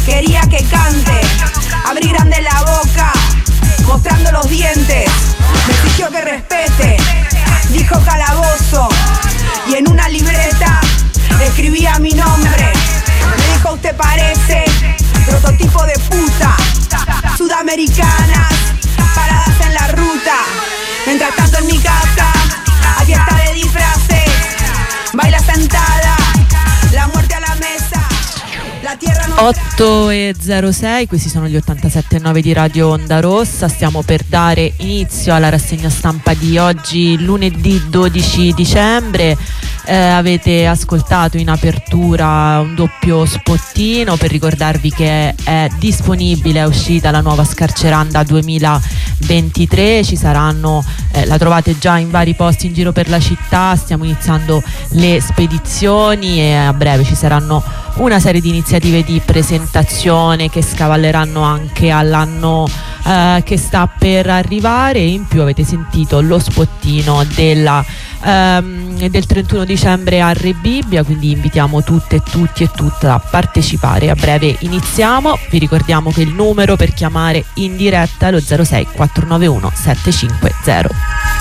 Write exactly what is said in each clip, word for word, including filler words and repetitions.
quería que cante, abrí grande la boca, mostrando los dientes. Me exigió que respete, dijo calabozo, y en una libreta escribía mi nombre. Me dijo: usted parece prototipo de puta, sudamericanas, paradas en la ruta. Mientras tanto en mi casa, aquí está de disfraces, baila sentada, la muerte a la mesa, la tierra non otto e zero sei, questi sono gli ottantasette e nove di Radio Onda Rossa. Stiamo per dare inizio alla rassegna stampa di oggi, lunedì dodici dicembre. Eh, avete ascoltato in apertura un doppio spottino per ricordarvi che è disponibile, è uscita la nuova Scarceranda duemilaventitré. Ci saranno, eh, la trovate già in vari posti in giro per la città. Stiamo iniziando le spedizioni e a breve ci saranno una serie di iniziative di presentazione che scavalleranno anche all'anno eh, che sta per arrivare. In più avete sentito lo spottino della ehm, del trentuno dicembre a Rebibbia, quindi invitiamo tutte e tutti e tutte a partecipare. A breve iniziamo. Vi ricordiamo che il numero per chiamare in diretta è lo zero sei quattro nove uno sette cinque zero.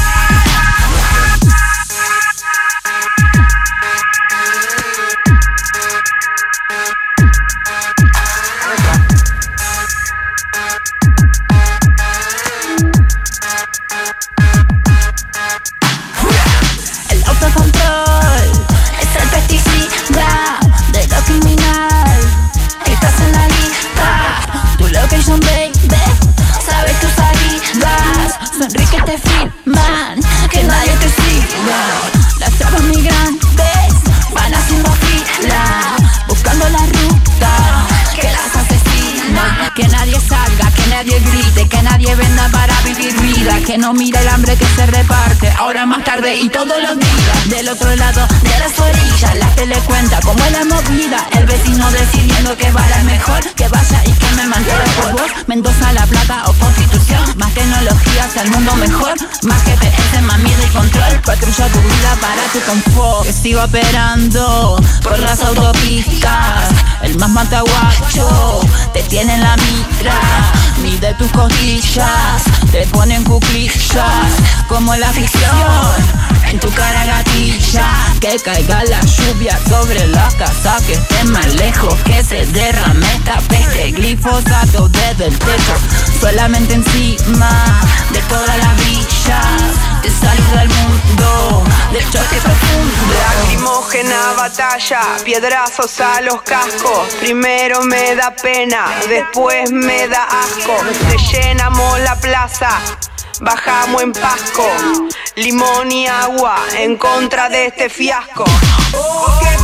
Que no mira el hambre que se reparte ahora más tarde y todos los días. Del otro lado de las orillas la tele cuenta cómo es la movida. El vecino decidiendo que va la mejor, que vaya y que me mantenga por vos. Mendoza, La Plata o Constitución. Más tecnología hacia el mundo mejor. Más G P S, más miedo y control. Patrulla tu vida para tu confort. Que sigo operando por las autopistas. El más mataguacho te tiene en la mira. Mide tus costillas, te ponen cuclillas como la ficción. En tu cara gatilla, que caiga la lluvia sobre la casa, que esté más lejos, que se derrame esta peste. Glifosato desde el techo, solamente encima de todas las villas. Te saluda el mundo del choque profundo. Lacrimógena batalla, piedrazos a los cascos. Primero me da pena, después me da asco. Rellenamos la plaza, bajamos en Pasco, limón y agua en contra de este fiasco. Oh, qué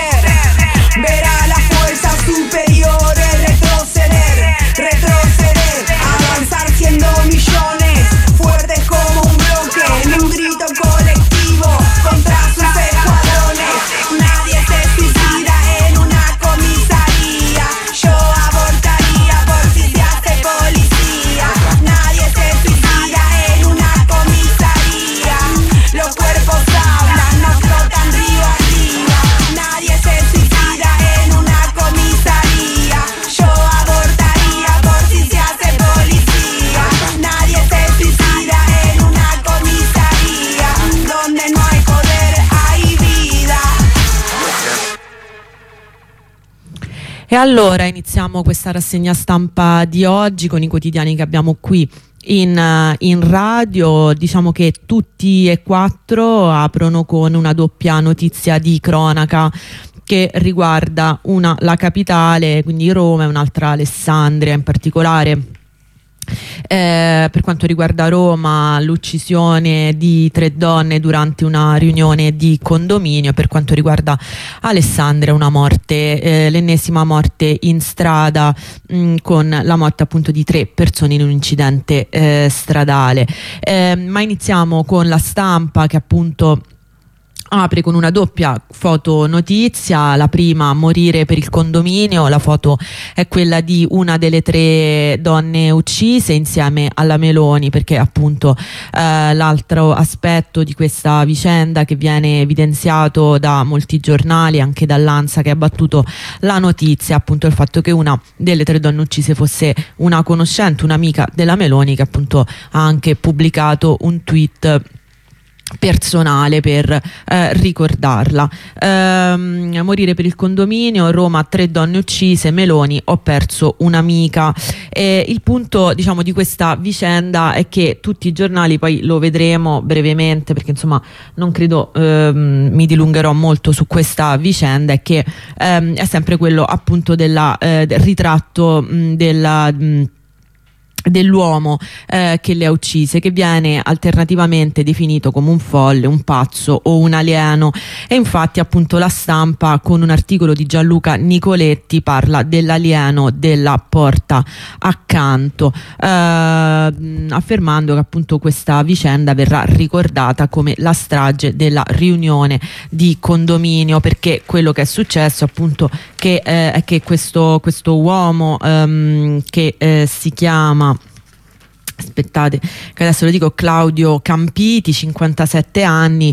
placer ver a las fuerzas superiores retroceder, retroceder, avanzar siendo millones, fuertes como un bloque, en un grito colectivo contra sus escuadrones. Nadie se suicida en una comisaría, yo abortaría por si se hace policía. Nadie se suicida en una comisaría, los cuerpos hablan, nos flotan río arriba. Nadie se suicida en una comisaría, yo abortaría por si se hace policía. Nadie se suicida en una comisaría, donde no hay poder hay vida. E allora iniziamo questa rassegna stampa di oggi con i quotidiani che abbiamo qui in, in radio. Diciamo che tutti e quattro aprono con una doppia notizia di cronaca che riguarda una la capitale, quindi Roma, e un'altra Alessandria. In particolare Eh, per quanto riguarda Roma, l'uccisione di tre donne durante una riunione di condominio. Per quanto riguarda Alessandria, una morte, eh, l'ennesima morte in strada, mh, con la morte appunto di tre persone in un incidente eh, stradale. Eh, ma iniziamo con La Stampa, che appunto apre con una doppia fotonotizia. La prima, morire per il condominio. La foto è quella di una delle tre donne uccise insieme alla Meloni, perché appunto eh, l'altro aspetto di questa vicenda che viene evidenziato da molti giornali, anche dall'Ansa che ha battuto la notizia, appunto il fatto che una delle tre donne uccise fosse una conoscente, un'amica della Meloni, che appunto ha anche pubblicato un tweet personale per eh, ricordarla. Ehm, morire per il condominio, Roma, tre donne uccise, Meloni, ho perso un'amica. E il punto, diciamo, di questa vicenda è che tutti i giornali, poi lo vedremo brevemente perché insomma non credo ehm, mi dilungherò molto su questa vicenda, è che ehm, è sempre quello appunto della, eh, del ritratto mh, della mh, dell'uomo eh, che le ha uccise, che viene alternativamente definito come un folle, un pazzo o un alieno. E infatti appunto La Stampa, con un articolo di Gianluca Nicoletti, parla dell'alieno della porta accanto, eh, affermando che appunto questa vicenda verrà ricordata come la strage della riunione di condominio, perché quello che è successo appunto che, eh, è che questo, questo uomo ehm, che eh, si chiama aspettate che adesso lo dico, Claudio Campiti, cinquantasette anni,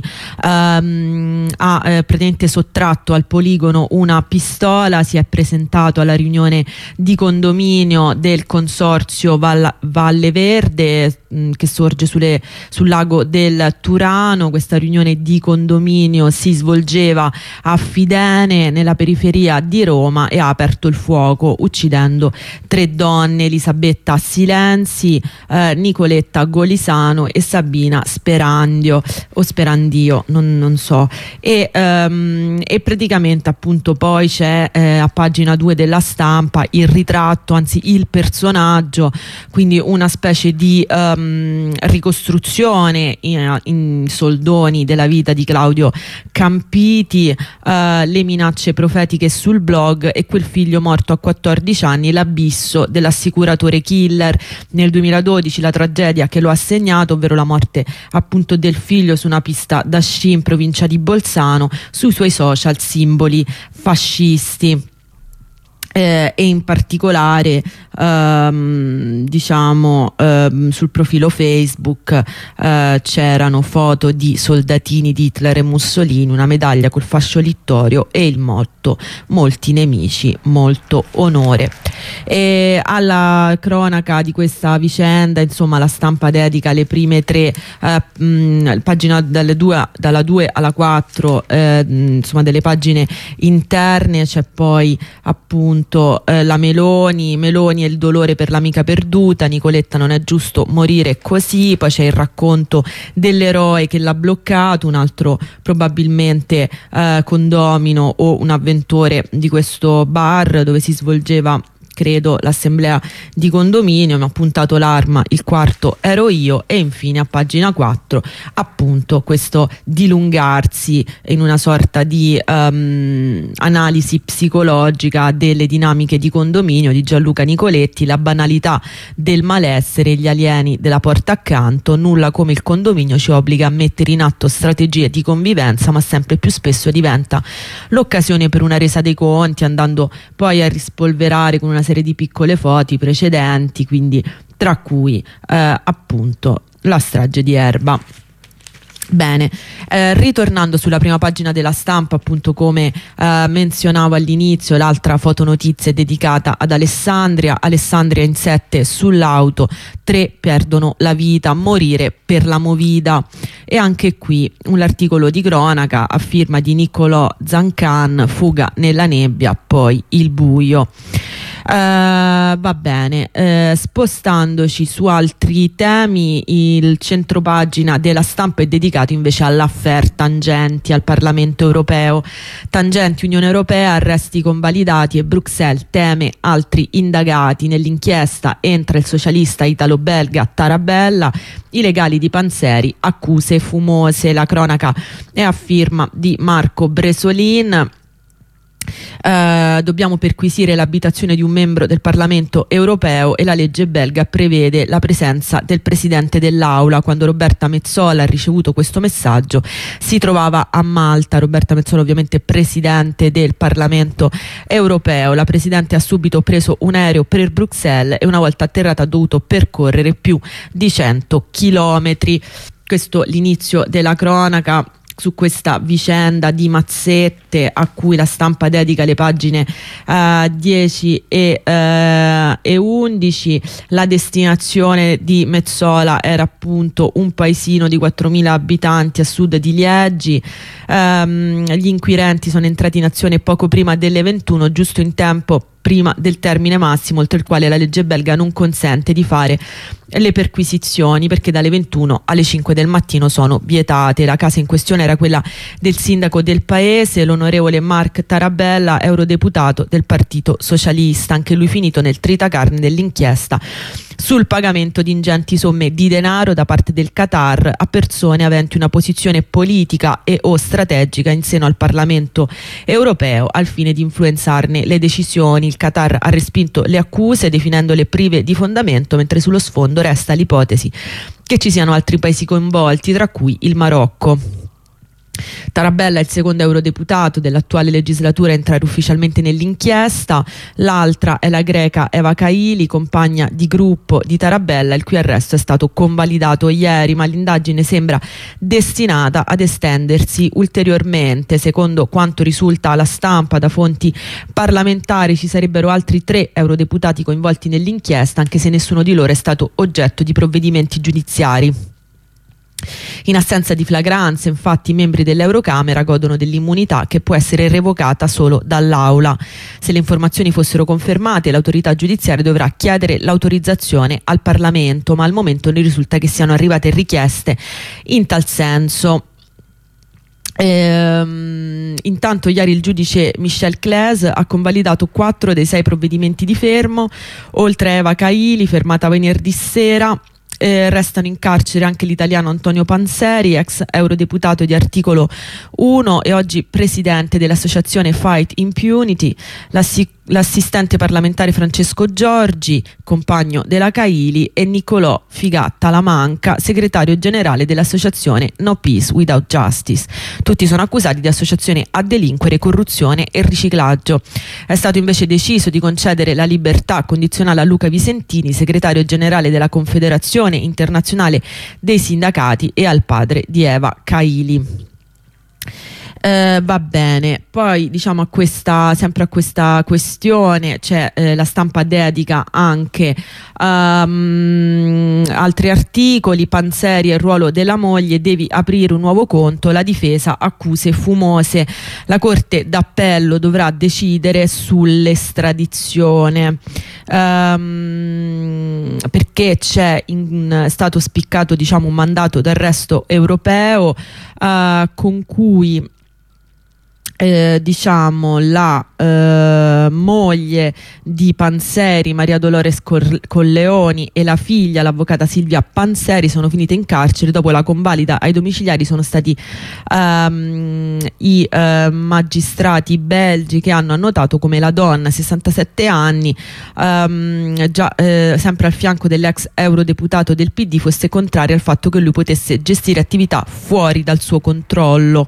ehm, ha eh, praticamente sottratto al poligono una pistola, si è presentato alla riunione di condominio del consorzio Val Valle Verde mh, che sorge sulle, sul lago del Turano. Questa riunione di condominio si svolgeva a Fidene, nella periferia di Roma, e ha aperto il fuoco uccidendo tre donne: Elisabetta Silenzi, Eh, Nicoletta Golisano e Sabina Sperandio o Sperandio, non, non so. E, um, e praticamente appunto poi c'è eh, a pagina due della Stampa il ritratto, anzi il personaggio, quindi una specie di um, ricostruzione in, in soldoni della vita di Claudio Campiti, uh, le minacce profetiche sul blog e quel figlio morto a quattordici anni, l'abisso dell'assicuratore killer. Nel duemiladodici la tragedia che lo ha segnato, ovvero la morte appunto del figlio su una pista da sci in provincia di Bolzano, sui suoi social simboli fascisti. Eh, e in particolare ehm, diciamo ehm, sul profilo Facebook eh, c'erano foto di soldatini di Hitler e Mussolini, una medaglia col fascio littorio e il motto "molti nemici, molto onore". E alla cronaca di questa vicenda insomma La Stampa dedica le prime tre eh, mh, pagina dalle due, dalla due alla quattro eh, insomma delle pagine interne. C'è poi appunto Eh, la Meloni, Meloni e il dolore per l'amica perduta, Nicoletta non è giusto morire così. Poi c'è il racconto dell'eroe che l'ha bloccato, un altro probabilmente eh, condomino o un avventore di questo bar dove si svolgeva credo l'assemblea di condominio, mi ha puntato l'arma, il quarto ero io. E infine a pagina quattro appunto questo dilungarsi in una sorta di um, analisi psicologica delle dinamiche di condominio di Gianluca Nicoletti, la banalità del malessere, gli alieni della porta accanto, nulla come il condominio ci obbliga a mettere in atto strategie di convivenza, ma sempre più spesso diventa l'occasione per una resa dei conti, andando poi a rispolverare con una serie di piccole foto precedenti, quindi tra cui eh, appunto la strage di Erba. Bene, eh, ritornando sulla prima pagina della Stampa, appunto come eh, menzionavo all'inizio, l'altra fotonotizia è dedicata ad Alessandria. Alessandria in sette sull'auto, tre perdono la vita, morire per la movida. E anche qui un articolo di cronaca a firma di Niccolò Zancan, fuga nella nebbia, poi il buio. Uh, va bene, uh, spostandoci su altri temi, il centropagina della Stampa è dedicato invece all'affaire Tangenti al Parlamento europeo. Tangenti, Unione Europea, arresti convalidati e Bruxelles teme altri indagati. Nell'inchiesta entra il socialista italo-belga Tarabella, i legali di Panzeri, accuse fumose. La cronaca è a firma di Marco Bresolin. Uh, dobbiamo perquisire l'abitazione di un membro del Parlamento europeo e la legge belga prevede la presenza del presidente dell'Aula. Quando Roberta Metsola ha ricevuto questo messaggio si trovava a Malta. Roberta Metsola ovviamente presidente del Parlamento europeo. La presidente ha subito preso un aereo per Bruxelles e una volta atterrata ha dovuto percorrere più di cento chilometri. Questo l'inizio della cronaca su questa vicenda di mazzette a cui la Stampa dedica le pagine uh, dieci e, uh, e undici. La destinazione di Metsola era appunto un paesino di quattromila abitanti a sud di Liegi. Um, gli inquirenti sono entrati in azione poco prima delle ventuno, giusto in tempo prima del termine massimo oltre il quale la legge belga non consente di fare le perquisizioni, perché dalle ventuno alle cinque del mattino sono vietate. La casa in questione era quella del sindaco del paese, l'onorevole Mark Tarabella, eurodeputato del Partito Socialista, anche lui finito nel tritacarne dell'inchiesta sul pagamento di ingenti somme di denaro da parte del Qatar a persone aventi una posizione politica e o strategica in seno al Parlamento europeo al fine di influenzarne le decisioni. Il Qatar ha respinto le accuse definendole prive di fondamento, mentre sullo sfondo resta l'ipotesi che ci siano altri paesi coinvolti, tra cui il Marocco. Tarabella è il secondo eurodeputato dell'attuale legislatura a entrare ufficialmente nell'inchiesta. L'altra è la greca Eva Kaili, compagna di gruppo di Tarabella, il cui arresto è stato convalidato ieri, ma l'indagine sembra destinata ad estendersi ulteriormente. Secondo quanto risulta alla Stampa da fonti parlamentari, ci sarebbero altri tre eurodeputati coinvolti nell'inchiesta, anche se nessuno di loro è stato oggetto di provvedimenti giudiziari. In assenza di flagranze, infatti, i membri dell'Eurocamera godono dell'immunità che può essere revocata solo dall'Aula. Se le informazioni fossero confermate, l'autorità giudiziaria dovrà chiedere l'autorizzazione al Parlamento, ma al momento non risulta che siano arrivate richieste in tal senso. Ehm, intanto ieri il giudice Michel Claes ha convalidato quattro dei sei provvedimenti di fermo, oltre a Eva Kaili, fermata venerdì sera. Eh, restano in carcere anche l'italiano Antonio Panzeri, ex eurodeputato di Articolo uno e oggi presidente dell'associazione Fight Impunity, l'assi- l'assistente parlamentare Francesco Giorgi, compagno della Kaili, e Niccolò Figatta Lamanca, segretario generale dell'associazione No Peace Without Justice. Tutti sono accusati di associazione a delinquere, corruzione e riciclaggio. È stato invece deciso di concedere la libertà condizionale a Luca Visentini, segretario generale della Confederazione Internazionale dei Sindacati, e al padre di Eva Kaili. Eh, va bene, poi diciamo a questa, sempre a questa questione c'è eh, la Stampa dedica anche um, altri articoli. Panzeri e il ruolo della moglie, devi aprire un nuovo conto, la difesa accuse fumose, la Corte d'Appello dovrà decidere sull'estradizione um, perché c'è in, stato spiccato diciamo un mandato d'arresto europeo uh, con cui Eh, diciamo la eh, moglie di Panzeri, Maria Dolores Cor- Colleoni, e la figlia, l'avvocata Silvia Panzeri, sono finite in carcere dopo la convalida ai domiciliari. Sono stati ehm, i eh, magistrati belgi che hanno annotato come la donna, sessantasette anni, ehm, già eh, sempre al fianco dell'ex eurodeputato del P D, fosse contraria al fatto che lui potesse gestire attività fuori dal suo controllo.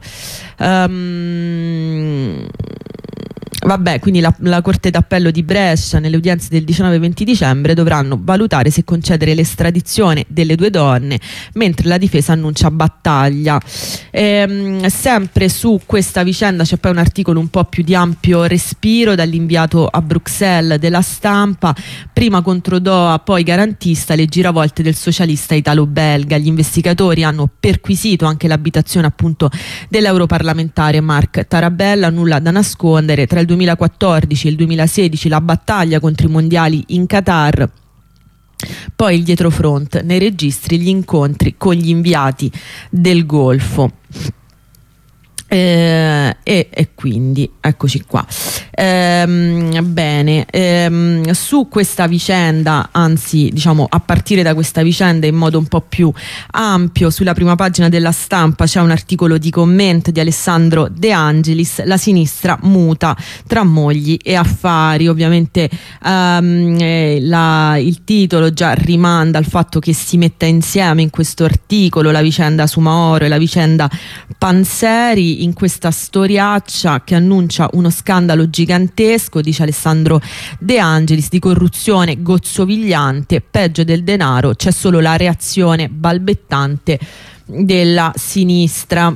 Um, Vabbè, quindi la, la Corte d'Appello di Brescia nelle udienze del diciannove e venti dicembre dovranno valutare se concedere l'estradizione delle due donne, mentre la difesa annuncia battaglia. Ehm, sempre su questa vicenda c'è poi un articolo un po' più di ampio respiro dall'inviato a Bruxelles della Stampa. Prima contro Doha, poi garantista, le giravolte del socialista italo-belga. Gli investigatori hanno perquisito anche l'abitazione appunto dell'europarlamentare Mark Tarabella. Nulla da nascondere: tra il duemilaquattordici e il duemilasedici la battaglia contro i mondiali in Qatar, poi il dietrofront nei registri, gli incontri con gli inviati del Golfo. Eh, e, e quindi eccoci qua. Ehm, bene, ehm, su questa vicenda, anzi diciamo a partire da questa vicenda in modo un po' più ampio, sulla prima pagina della Stampa c'è un articolo di commento di Alessandro De Angelis, la sinistra muta tra mogli e affari. Ovviamente ehm, eh, la, il titolo già rimanda al fatto che si metta insieme in questo articolo la vicenda Soumahoro e la vicenda Panzeri, in questa storiaccia che annuncia uno scandalo gigantesco, dice Alessandro De Angelis, di corruzione gozzovigliante, peggio del denaro c'è solo la reazione balbettante della sinistra.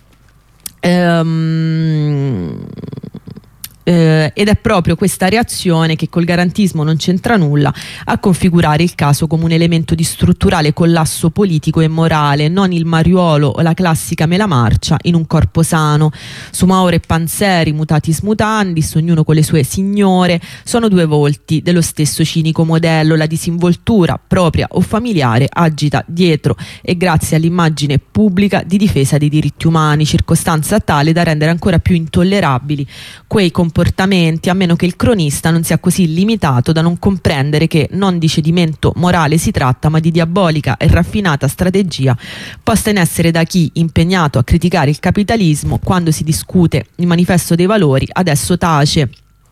Ehm... Eh, ed è proprio questa reazione che col garantismo non c'entra nulla a configurare il caso come un elemento di strutturale collasso politico e morale, non il mariuolo o la classica melamarcia in un corpo sano. Soumahoro e Panzeri, mutatis mutandis, ognuno con le sue signore, sono due volti dello stesso cinico modello. La disinvoltura propria o familiare agita dietro e grazie all'immagine pubblica di difesa dei diritti umani, circostanza tale da rendere ancora più intollerabili quei comportamenti, a meno che il cronista non sia così limitato da non comprendere che non di cedimento morale si tratta, ma di diabolica e raffinata strategia posta in essere da chi, impegnato a criticare il capitalismo quando si discute il manifesto dei valori, adesso tace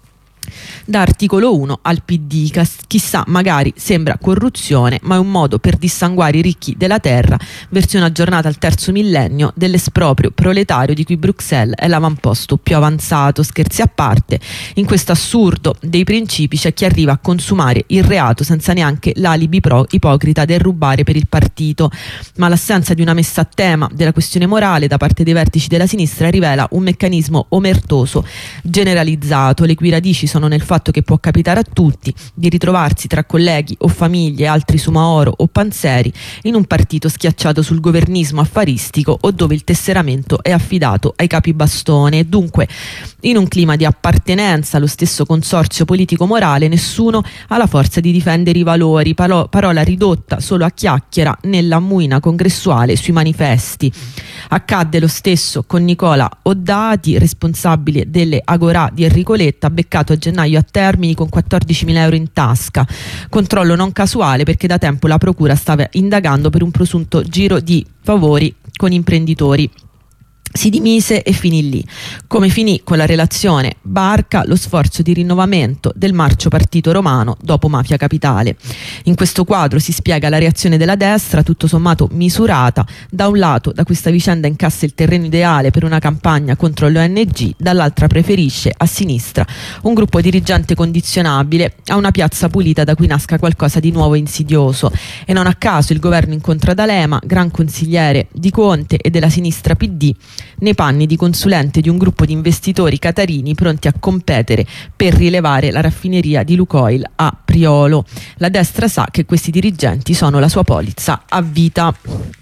da articolo uno al P D. Chissà, magari sembra corruzione, ma è un modo per dissanguare i ricchi della terra, versione aggiornata al terzo millennio dell'esproprio proletario di cui Bruxelles è l'avamposto più avanzato. Scherzi a parte, in questo assurdo dei principi c'è chi arriva a consumare il reato senza neanche l'alibi pro ipocrita del rubare per il partito, ma l'assenza di una messa a tema della questione morale da parte dei vertici della sinistra rivela un meccanismo omertoso generalizzato, le cui radici sono nel fatto che può capitare a tutti di ritrovarsi tra colleghi o famiglie, altri Soumahoro o Panzeri, in un partito schiacciato sul governismo affaristico o dove il tesseramento è affidato ai capi bastone, e dunque in un clima di appartenenza allo stesso consorzio politico-morale nessuno ha la forza di difendere i valori, paro- parola ridotta solo a chiacchiera nella muina congressuale sui manifesti. Accadde lo stesso con Nicola Oddati, responsabile delle Agorà di Enrico Letta, beccato a gennaio a Termini con quattordicimila euro in tasca. Controllo non casuale perché da tempo la procura stava indagando per un presunto giro di favori con imprenditori. Si dimise e finì lì, come finì con la relazione Barca lo sforzo di rinnovamento del marcio partito romano dopo Mafia Capitale. In questo quadro si spiega la reazione della destra, tutto sommato misurata. Da un lato da questa vicenda incassa il terreno ideale per una campagna contro l'O N G, dall'altra preferisce a sinistra un gruppo dirigente condizionabile a una piazza pulita da cui nasca qualcosa di nuovo e insidioso. E non a caso il governo incontra D'Alema, gran consigliere di Conte e della sinistra P D, nei panni di consulente di un gruppo di investitori catarini pronti a competere per rilevare la raffineria di Lukoil a Priolo. La destra sa che questi dirigenti sono la sua polizza a vita.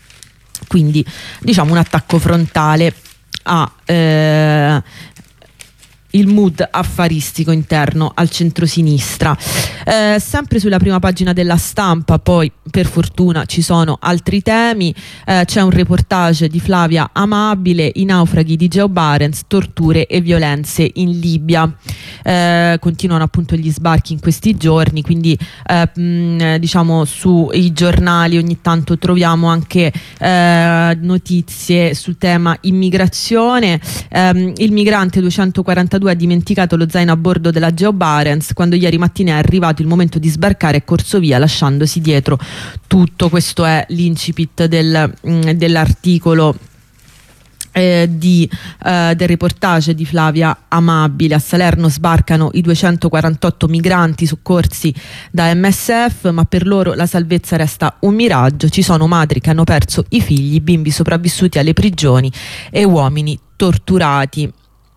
Quindi diciamo un attacco frontale a eh, il mood affaristico interno al centrosinistra. Eh, sempre sulla prima pagina della Stampa, poi per fortuna ci sono altri temi. Eh, c'è un reportage di Flavia Amabile, i naufraghi di Geo Barents, torture e violenze in Libia. Eh, continuano appunto gli sbarchi in questi giorni, quindi eh, mh, diciamo sui giornali ogni tanto troviamo anche eh, notizie sul tema immigrazione. Eh, il migrante duecentoquarantadue ha dimenticato lo zaino a bordo della Geo Barents. Quando ieri mattina è arrivato il momento di sbarcare è corso via lasciandosi dietro tutto. Questo è l'incipit del, mh, dell'articolo eh, di, eh, del reportage di Flavia Amabile. A Salerno sbarcano i duecentoquarantotto migranti soccorsi da M S F, ma per loro la salvezza resta un miraggio. Ci sono madri che hanno perso i figli, bimbi sopravvissuti alle prigioni e uomini torturati.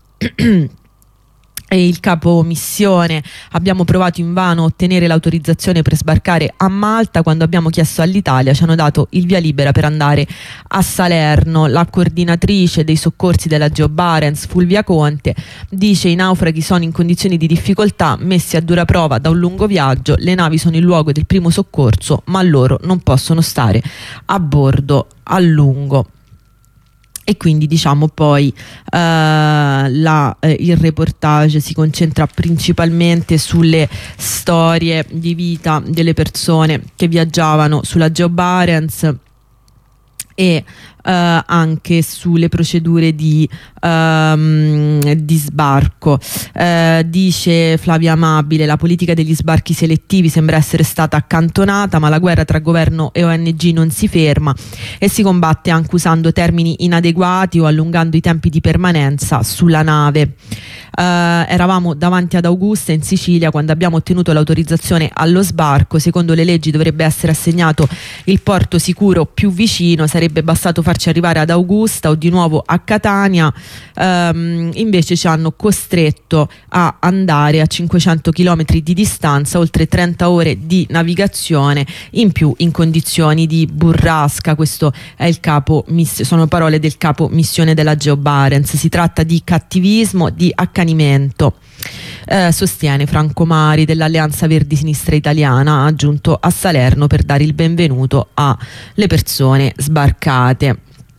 E il capo missione: abbiamo provato invano a ottenere l'autorizzazione per sbarcare a Malta. Quando abbiamo chiesto all'Italia ci hanno dato il via libera per andare a Salerno. La coordinatrice dei soccorsi della Geo Barents, Fulvia Conte, dice: i naufraghi sono in condizioni di difficoltà, messi a dura prova da un lungo viaggio. Le navi sono il luogo del primo soccorso, ma loro non possono stare a bordo a lungo. E quindi diciamo poi eh, la, eh, il reportage si concentra principalmente sulle storie di vita delle persone che viaggiavano sulla Geo Barents e Uh, anche sulle procedure di, um, di sbarco. Uh, dice Flavia Amabile: la politica degli sbarchi selettivi sembra essere stata accantonata, ma la guerra tra governo e O N G non si ferma e si combatte anche usando termini inadeguati o allungando i tempi di permanenza sulla nave. Uh, eravamo davanti ad Augusta in Sicilia quando abbiamo ottenuto l'autorizzazione allo sbarco. Secondo le leggi dovrebbe essere assegnato il porto sicuro più vicino, sarebbe bastato farci arrivare ad Augusta o di nuovo a Catania. Um, invece ci hanno costretto a andare a cinquecento chilometri di distanza, oltre trenta ore di navigazione, in più in condizioni di burrasca. Questo è il capo, sono parole del capo missione della Geo Barents. Si tratta di cattivismo, di accanimento. Eh, sostiene Franco Mari dell'Alleanza Verdi Sinistra Italiana, aggiunto a Salerno per dare il benvenuto alle persone sbarcate.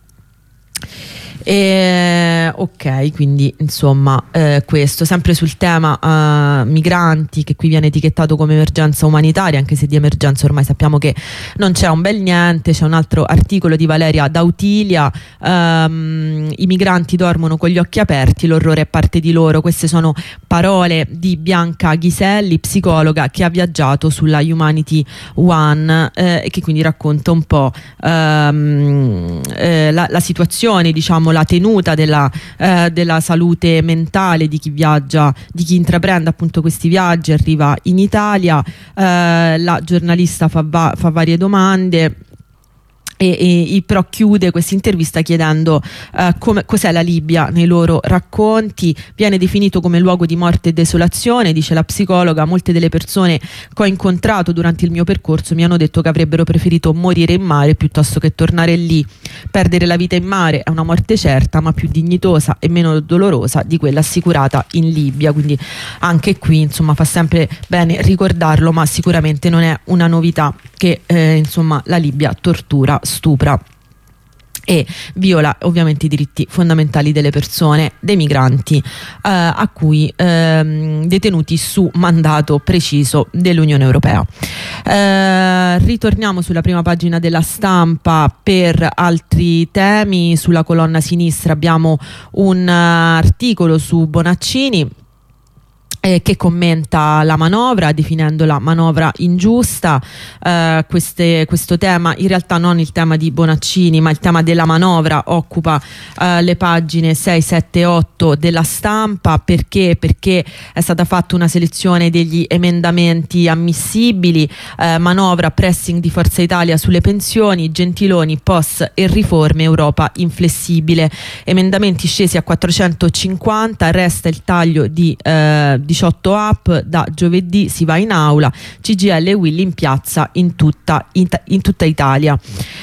E, ok, quindi insomma eh, questo sempre sul tema eh, migranti, che qui viene etichettato come emergenza umanitaria, anche se di emergenza ormai sappiamo che non c'è un bel niente. C'è un altro articolo di Valeria Dautilia: ehm, i migranti dormono con gli occhi aperti, l'orrore è parte di loro. Queste sono parole di Bianca Ghiselli, psicologa che ha viaggiato sulla Humanity One eh, e che quindi racconta un po' ehm, eh, la, la situazione, diciamo la tenuta della, eh, della salute mentale di chi viaggia, di chi intraprende appunto questi viaggi, arriva in Italia. Eh, la giornalista fa, va, fa varie domande e, e, e però chiude questa intervista chiedendo uh, come, cos'è la Libia nei loro racconti. Viene definito come luogo di morte e desolazione, dice la psicologa. Molte delle persone che ho incontrato durante il mio percorso mi hanno detto che avrebbero preferito morire in mare piuttosto che tornare lì. Perdere la vita in mare è una morte certa, ma più dignitosa e meno dolorosa di quella assicurata in Libia. Quindi anche qui insomma fa sempre bene ricordarlo, ma sicuramente non è una novità che eh, insomma la Libia tortura, stupra e viola ovviamente i diritti fondamentali delle persone, dei migranti eh, a cui ehm, detenuti su mandato preciso dell'Unione Europea. Eh, ritorniamo sulla prima pagina della Stampa per altri temi. Sulla colonna sinistra abbiamo un uh, articolo su Bonaccini Eh, che commenta la manovra definendo la manovra ingiusta. Eh, queste, questo tema, in realtà non il tema di Bonaccini ma il tema della manovra, occupa eh, le pagine sei, sette e otto della Stampa. Perché? Perché è stata fatta una selezione degli emendamenti ammissibili. Eh, manovra, pressing di Forza Italia sulle pensioni, Gentiloni, P O S e riforme, Europa inflessibile. Emendamenti scesi a quattrocentocinquanta, resta il taglio di, eh, di diciotto app, da giovedì si va in aula, C G I L e Willy in piazza in tutta, in, in tutta Italia.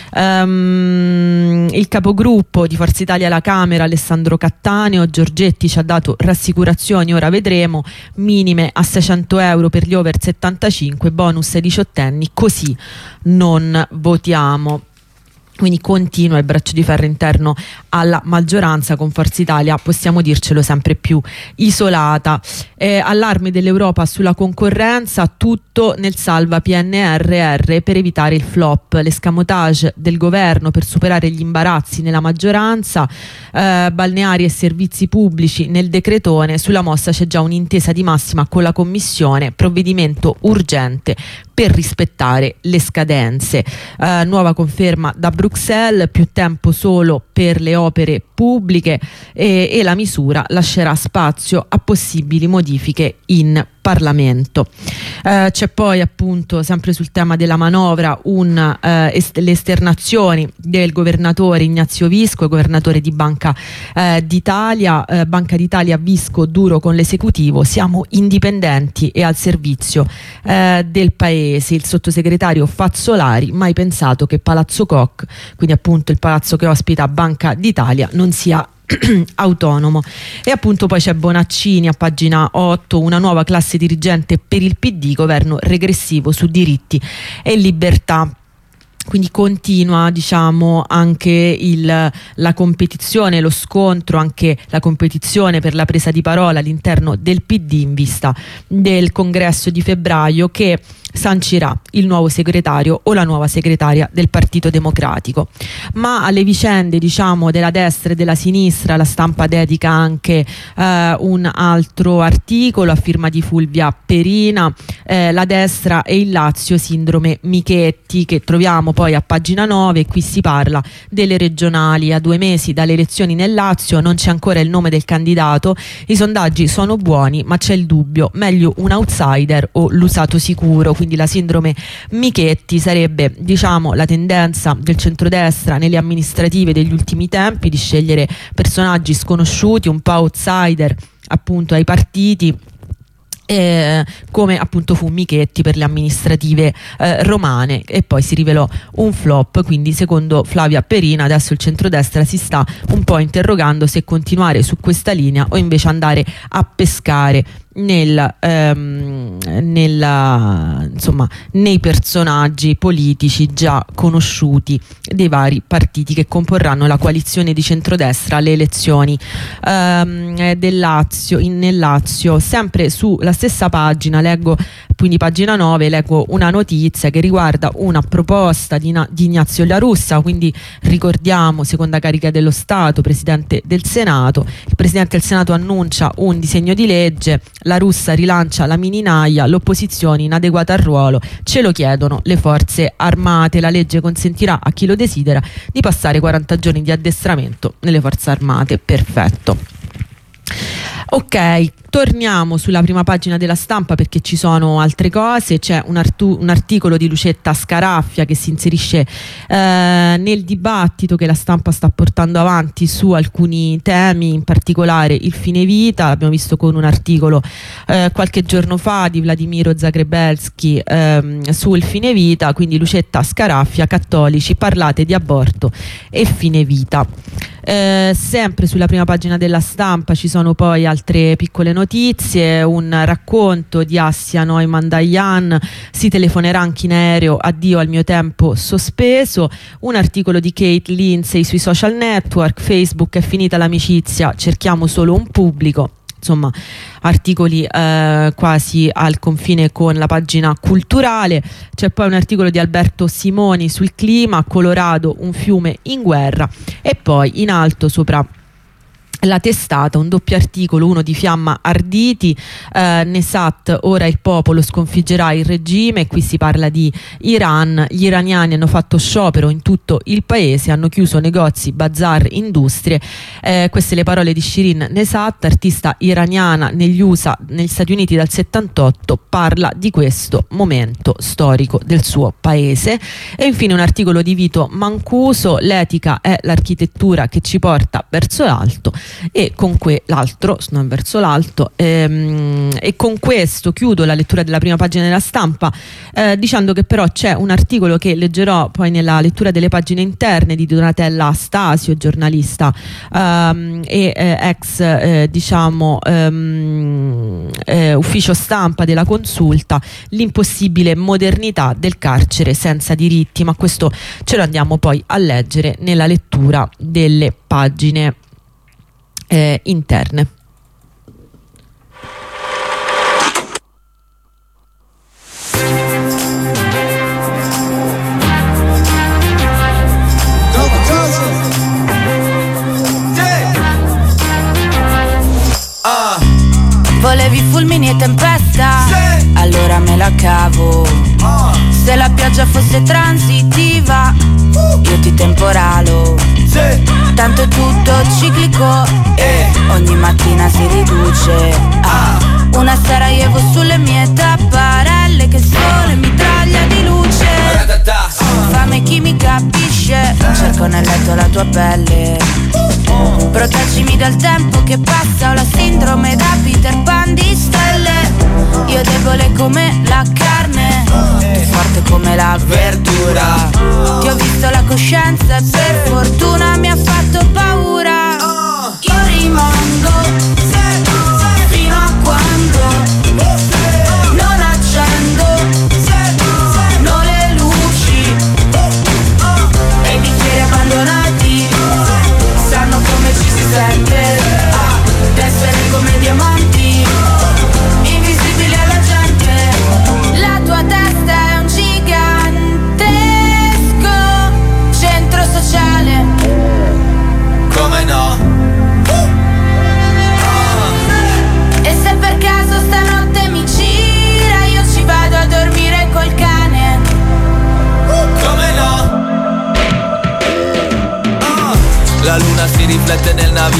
Um, il capogruppo di Forza Italia alla Camera, Alessandro Cattaneo: Giorgetti ci ha dato rassicurazioni, ora vedremo, minime a seicento euro per gli over settantacinque, bonus ai diciottenni, così non votiamo. Quindi continua il braccio di ferro interno alla maggioranza, con Forza Italia, possiamo dircelo, sempre più isolata. Eh, allarme dell'Europa sulla concorrenza, tutto nel salva P N R R per evitare il flop. L'escamotage del governo per superare gli imbarazzi nella maggioranza, eh, balneari e servizi pubblici nel decretone. Sulla mossa c'è già un'intesa di massima con la Commissione, provvedimento urgente per rispettare le scadenze. Eh, nuova conferma da Bruxelles, più tempo solo per le opere pubbliche e, e la misura lascerà spazio a possibili modifiche in Parlamento. Eh, c'è poi appunto sempre sul tema della manovra un, eh, est- le esternazioni del governatore Ignazio Visco, governatore di Banca eh, d'Italia. eh, Banca d'Italia, Visco duro con l'esecutivo, siamo indipendenti e al servizio eh, del paese. Il sottosegretario Fazzolari: mai pensato che Palazzo Koch, quindi appunto il palazzo che ospita Banca d'Italia, non sia autonomo. E appunto poi c'è Bonaccini a pagina otto: una nuova classe dirigente per il P D, governo regressivo su diritti e libertà. Quindi continua, diciamo, anche il, la competizione, lo scontro, anche la competizione per la presa di parola all'interno del P D in vista del congresso di febbraio che sancirà il nuovo segretario o la nuova segretaria del Partito Democratico. Ma alle vicende, diciamo, della destra e della sinistra la Stampa dedica anche eh, un altro articolo a firma di Fulvia Perina, eh, la destra e il Lazio, sindrome Michetti, che troviamo poi a pagina nove. Qui si parla delle regionali. A due mesi dalle elezioni nel Lazio non c'è ancora il nome del candidato, i sondaggi sono buoni ma c'è il dubbio, meglio un outsider o l'usato sicuro. Quindi la sindrome Michetti sarebbe, diciamo, la tendenza del centrodestra nelle amministrative degli ultimi tempi di scegliere personaggi sconosciuti, un po' outsider appunto ai partiti, Eh, come appunto fu Michetti per le amministrative eh, romane, e poi si rivelò un flop. Quindi secondo Flavia Perina adesso il centrodestra si sta un po' interrogando se continuare su questa linea o invece andare a pescare nel, ehm, nella, insomma, nei personaggi politici già conosciuti dei vari partiti che comporranno la coalizione di centrodestra alle elezioni ehm, del Lazio. In, nel Lazio, sempre sulla stessa pagina, leggo, quindi pagina nove, leggo una notizia che riguarda una proposta di, di Ignazio La Russa. Quindi ricordiamo, seconda carica dello Stato, presidente del Senato. Il presidente del Senato annuncia un disegno di legge, La Russa rilancia la mini naia, l'opposizione inadeguata al ruolo, ce lo chiedono le forze armate. La legge consentirà a chi lo desidera di passare quaranta giorni di addestramento nelle forze armate. Perfetto. Ok, torniamo sulla prima pagina della Stampa perché ci sono altre cose. C'è un, artu- un articolo di Lucetta Scaraffia che si inserisce eh, nel dibattito che la Stampa sta portando avanti su alcuni temi, in particolare il fine vita. L'abbiamo visto con un articolo eh, qualche giorno fa di Vladimiro Zagrebelski ehm, sul fine vita. Quindi Lucetta Scaraffia, cattolici, parlate di aborto e fine vita. Eh, sempre sulla prima pagina della Stampa ci sono poi altre piccole notizie, un racconto di Assia Neumann Dayan, si telefonerà anche in aereo, addio al mio tempo sospeso, un articolo di Kate Lindsay sui social network, Facebook è finita l'amicizia, cerchiamo solo un pubblico. Insomma, articoli eh, quasi al confine con la pagina culturale. C'è poi un articolo di Alberto Simoni sul clima, Colorado un fiume in guerra, e poi in alto sopra la testata un doppio articolo, uno di Fiamma Arditi, eh, Nesat, ora il popolo sconfiggerà il regime. Qui si parla di Iran, gli iraniani hanno fatto sciopero in tutto il paese, hanno chiuso negozi, bazar, industrie. Eh, queste le parole di Shirin Nesat, artista iraniana negli U S A, negli Stati Uniti dal settantotto, parla di questo momento storico del suo paese. E infine un articolo di Vito Mancuso, l'etica è l'architettura che ci porta verso l'alto. E con que- l'altro, non verso l'alto, ehm, e con questo chiudo la lettura della prima pagina della Stampa, eh, dicendo che però c'è un articolo che leggerò poi nella lettura delle pagine interne di Donatella Stasio, giornalista ehm, e eh, ex eh, diciamo ehm, eh, ufficio stampa della Consulta, l'impossibile modernità del carcere senza diritti. Ma questo ce lo andiamo poi a leggere nella lettura delle pagine Eh, interne. Volevi fulmini e tempesta? Sì. Allora me la cavo. uh. Se la pioggia fosse transitiva, uh. io ti temporalo. Sì. Tanto è tutto ciclico, eh. ogni mattina si riduce. ah. Una Sarajevo sulle mie tapparelle, che il sole mi taglia di luce. Fame chi mi capisce, cerco nel letto la tua pelle. Proteggimi dal tempo che passa, ho la sindrome da Peter Pan di stelle. Io debole come la carne, tu forte come la verdura. Ti ho visto la coscienza e per fortuna mi ha fatto paura. Io rimango fino a quando non accendo no le luci.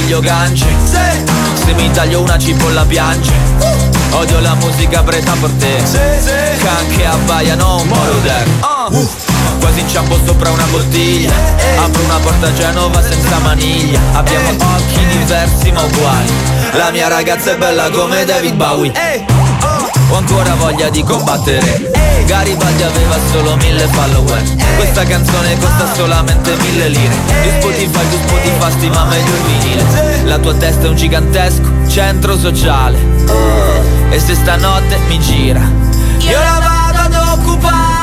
piglio ganci. Se mi taglio una cipolla piange. Odio la musica preta per te. Can che abbaiano un po' l'odeur. uh. Quasi inciampo sopra una bottiglia. Apro una porta a Genova senza maniglia. Abbiamo occhi diversi ma uguali. La mia ragazza è bella come David Bowie. Ho ancora voglia di combattere. Garibaldi aveva solo mille follower. Questa canzone costa solamente mille lire. Di Spotify, tu Spotify stima meglio il vinile. La tua testa è un gigantesco centro sociale. E se stanotte mi gira, io la vado ad occupare.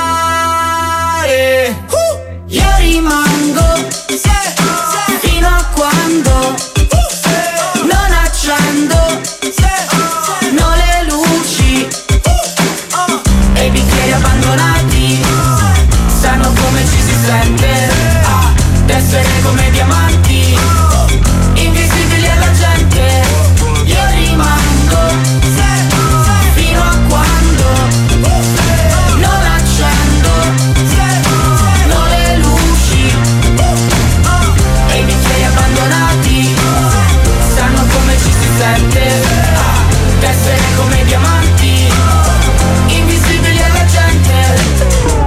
Io rimango fino a quando non accendo non le luci. E i bicchieri abbandonati sanno come ci si sente d'essere come diamanti invisibili alla gente. Io rimango fino a quando non accendo non le luci. E i bicchieri abbandonati sanno come ci si sente d'essere come diamanti invisibili alla gente.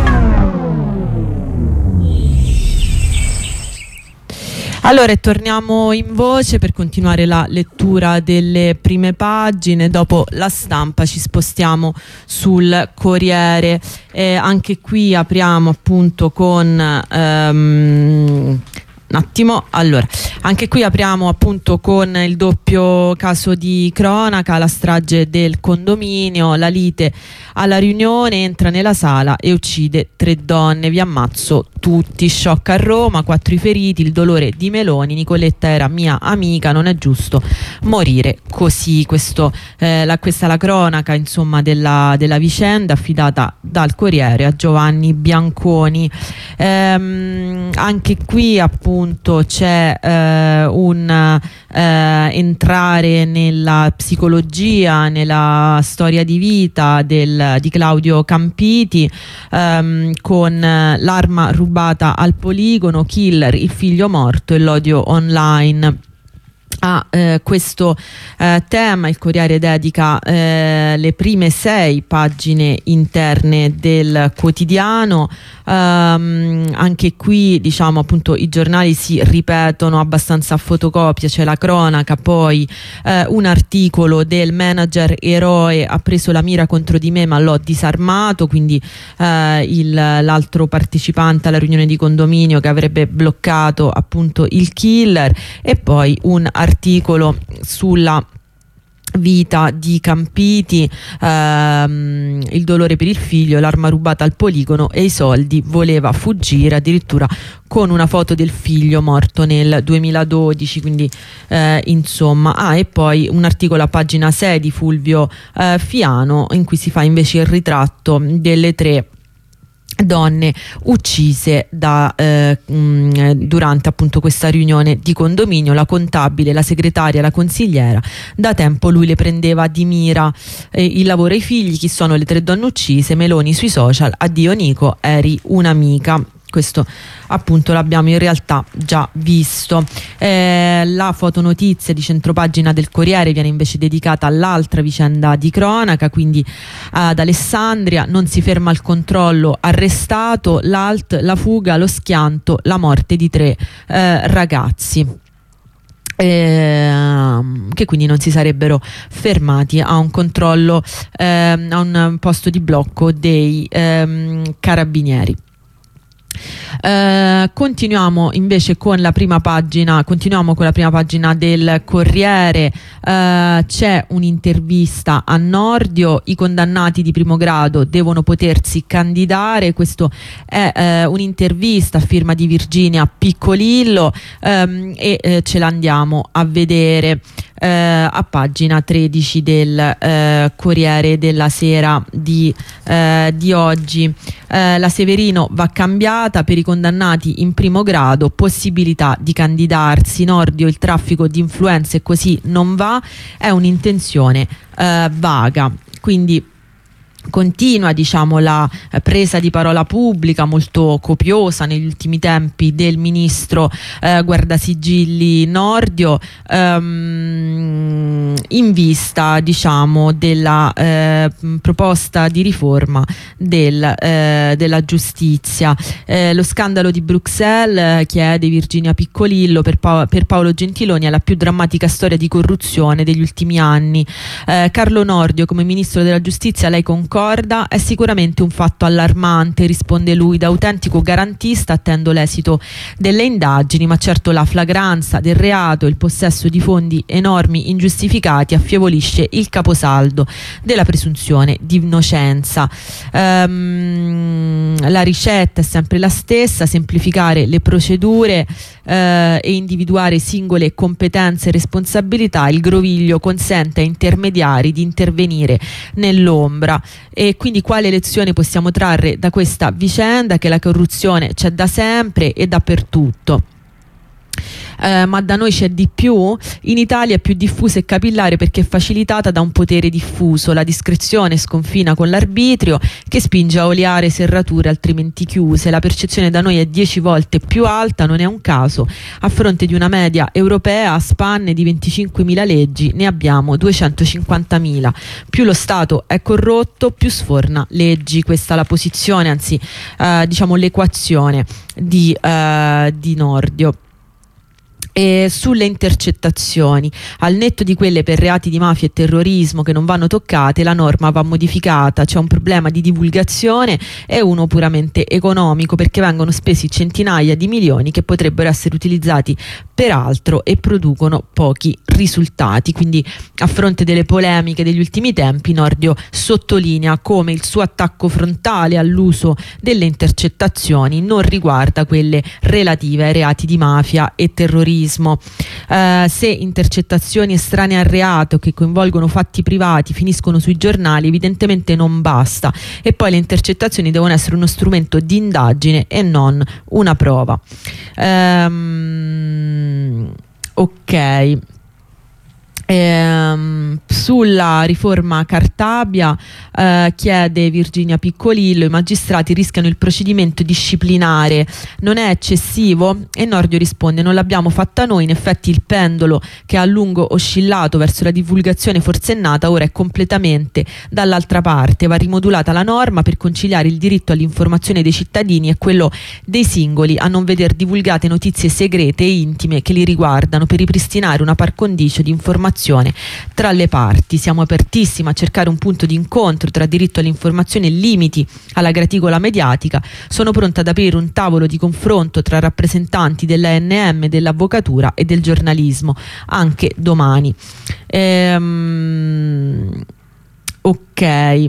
Allora, e torniamo in voce per continuare la lettura delle prime pagine. Dopo La Stampa ci spostiamo sul Corriere. Eh, anche qui apriamo appunto con... Um, un attimo, allora, anche qui apriamo appunto con il doppio caso di cronaca, la strage del condominio, la lite alla riunione, entra nella sala e uccide tre donne, vi ammazzo tutti, shock a Roma, quattro i feriti, il dolore di Meloni, Nicoletta era mia amica, non è giusto morire così. Questo, eh, la, questa è la cronaca insomma della, della vicenda affidata dal Corriere a Giovanni Bianconi. Ehm, anche qui appunto c'è eh, un eh, entrare nella psicologia, nella storia di vita del, di Claudio Campiti, ehm, con l'arma rubata al poligono, killer, il figlio morto e l'odio online. A eh, questo eh, tema il Corriere dedica eh, le prime sei pagine interne del quotidiano. Um, anche qui diciamo appunto i giornali si ripetono abbastanza a fotocopia, c'è la cronaca, poi eh, un articolo del manager eroe, ha preso la mira contro di me ma l'ho disarmato, quindi eh, il, l'altro partecipante alla riunione di condominio che avrebbe bloccato appunto il killer, e poi un articolo sulla vita di Campiti, ehm, il dolore per il figlio, l'arma rubata al poligono e i soldi, voleva fuggire addirittura con una foto del figlio morto nel duemiladodici, quindi eh, insomma. Ah, e poi un articolo a pagina sei di Fulvio eh, Fiano in cui si fa invece il ritratto delle tre donne uccise da, eh, mh, durante appunto questa riunione di condominio, la contabile, la segretaria, la consigliera. Da tempo lui le prendeva di mira eh, il lavoro e i figli. Chi sono le tre donne uccise? Meloni sui social, addio Nico, eri un'amica. Questo appunto l'abbiamo in realtà già visto. Eh, la fotonotizia di centropagina del Corriere viene invece dedicata all'altra vicenda di cronaca, quindi ad Alessandria. Non si ferma il controllo, arrestato, l'alt, la fuga, lo schianto, la morte di tre eh, ragazzi. Eh, che quindi non si sarebbero fermati a un controllo, eh, a un posto di blocco dei eh, carabinieri. Uh, continuiamo invece con la prima pagina continuiamo con la prima pagina del Corriere. Uh, c'è un'intervista a Nordio, i condannati di primo grado devono potersi candidare. Questo è uh, un'intervista a firma di Virginia Piccolillo, um, e uh, ce l'andiamo a vedere uh, a pagina tredici del uh, Corriere della Sera di, uh, di oggi. Uh, la Severino va cambiata per i condannati in primo grado, possibilità di candidarsi. Nordio, il traffico di influenze così non va, è un'intenzione eh, vaga. Quindi Continua, diciamo, la presa di parola pubblica molto copiosa negli ultimi tempi del ministro eh, Guardasigilli Nordio ehm, in vista, diciamo, della eh, proposta di riforma del, eh, della giustizia. Eh, lo scandalo di Bruxelles, chiede Virginia Piccolillo, per, pa- per Paolo Gentiloni è la più drammatica storia di corruzione degli ultimi anni. Eh, Carlo Nordio, come ministro della giustizia, lei concorda? È sicuramente un fatto allarmante, risponde lui. Da autentico garantista attendo l'esito delle indagini, ma certo la flagranza del reato e il possesso di fondi enormi ingiustificati affievolisce il caposaldo della presunzione di innocenza. Ehm, la ricetta è sempre la stessa: semplificare le procedure eh, e individuare singole competenze e responsabilità. Il groviglio consente ai intermediari di intervenire nell'ombra. E quindi quale lezione possiamo trarre da questa vicenda? Che la corruzione c'è da sempre e dappertutto. Eh, ma da noi c'è di più. In Italia è più diffusa e capillare perché è facilitata da un potere diffuso. La discrezione sconfina con l'arbitrio, che spinge a oliare serrature altrimenti chiuse. La percezione da noi è dieci volte più alta, non è un caso. A fronte di una media europea a spanne di venticinquemila leggi, ne abbiamo duecentocinquantamila. Più lo Stato è corrotto, più sforna leggi. Questa è la posizione, anzi eh, diciamo l'equazione di, eh, di Nordio. E sulle intercettazioni, al netto di quelle per reati di mafia e terrorismo che non vanno toccate, la norma va modificata. C'è un problema di divulgazione e uno puramente economico, perché vengono spesi centinaia di milioni che potrebbero essere utilizzati per altro e producono pochi risultati. Quindi, a fronte delle polemiche degli ultimi tempi, Nordio sottolinea come il suo attacco frontale all'uso delle intercettazioni non riguarda quelle relative ai reati di mafia e terrorismo. Uh, se intercettazioni estranee al reato che coinvolgono fatti privati finiscono sui giornali, evidentemente non basta, e poi le intercettazioni devono essere uno strumento di indagine e non una prova. Um, ok. Ehm, sulla riforma Cartabia eh, chiede Virginia Piccolillo: i magistrati rischiano il procedimento disciplinare, non è eccessivo? E Nordio risponde: non l'abbiamo fatta noi, in effetti il pendolo che ha a lungo oscillato verso la divulgazione forsennata ora è completamente dall'altra parte. Va rimodulata la norma per conciliare il diritto all'informazione dei cittadini e quello dei singoli a non veder divulgate notizie segrete e intime che li riguardano, per ripristinare una par condicio di informazione tra le parti. Siamo apertissimi a cercare un punto di incontro tra diritto all'informazione e limiti alla graticola mediatica. Sono pronta ad aprire un tavolo di confronto tra rappresentanti dell'A N M, dell'avvocatura e del giornalismo anche domani. Ehm, ok.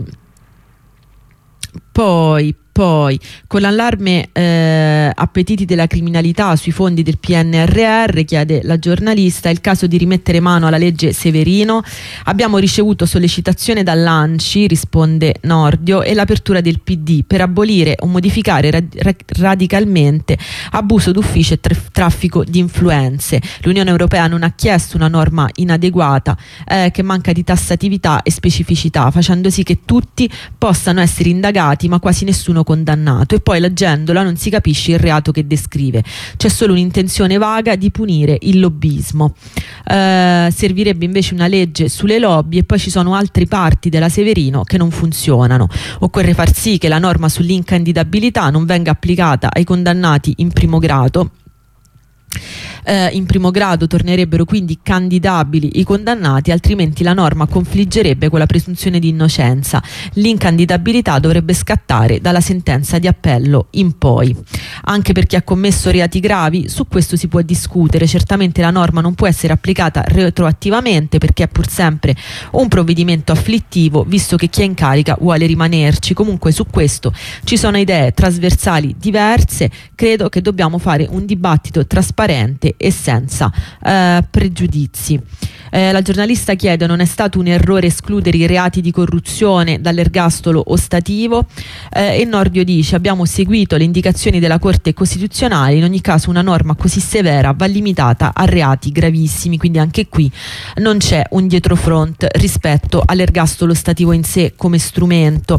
Poi Poi, con l'allarme eh, appetiti della criminalità sui fondi del P N R R, chiede la giornalista, è il caso di rimettere mano alla legge Severino. Abbiamo ricevuto sollecitazione dall'ANCI, risponde Nordio, e l'apertura del P D per abolire o modificare ra- ra- radicalmente abuso d'ufficio e tra- traffico di influenze. L'Unione Europea non ha chiesto una norma inadeguata eh, che manca di tassatività e specificità, facendo sì che tutti possano essere indagati ma quasi nessuno condannato, e poi leggendola non si capisce il reato che descrive. C'è solo un'intenzione vaga di punire il lobbismo. Eh, servirebbe invece una legge sulle lobby, e poi ci sono altre parti della Severino che non funzionano. Occorre far sì che la norma sull'incandidabilità non venga applicata ai condannati in primo grado. Eh, in primo grado tornerebbero quindi candidabili i condannati, altrimenti la norma confliggerebbe con la presunzione di innocenza. L'incandidabilità dovrebbe scattare dalla sentenza di appello in poi. Anche per chi ha commesso reati gravi, su questo si può discutere. Certamente la norma non può essere applicata retroattivamente, perché è pur sempre un provvedimento afflittivo, visto che chi è in carica vuole rimanerci. Comunque su questo ci sono idee trasversali diverse. Credo che dobbiamo fare un dibattito trasparente e senza eh, pregiudizi. Eh, la giornalista chiede: non è stato un errore escludere i reati di corruzione dall'ergastolo ostativo? Eh, e Nordio dice: abbiamo seguito le indicazioni della Corte Costituzionale, in ogni caso una norma così severa va limitata a reati gravissimi, quindi anche qui non c'è un dietrofront rispetto all'ergastolo ostativo in sé come strumento.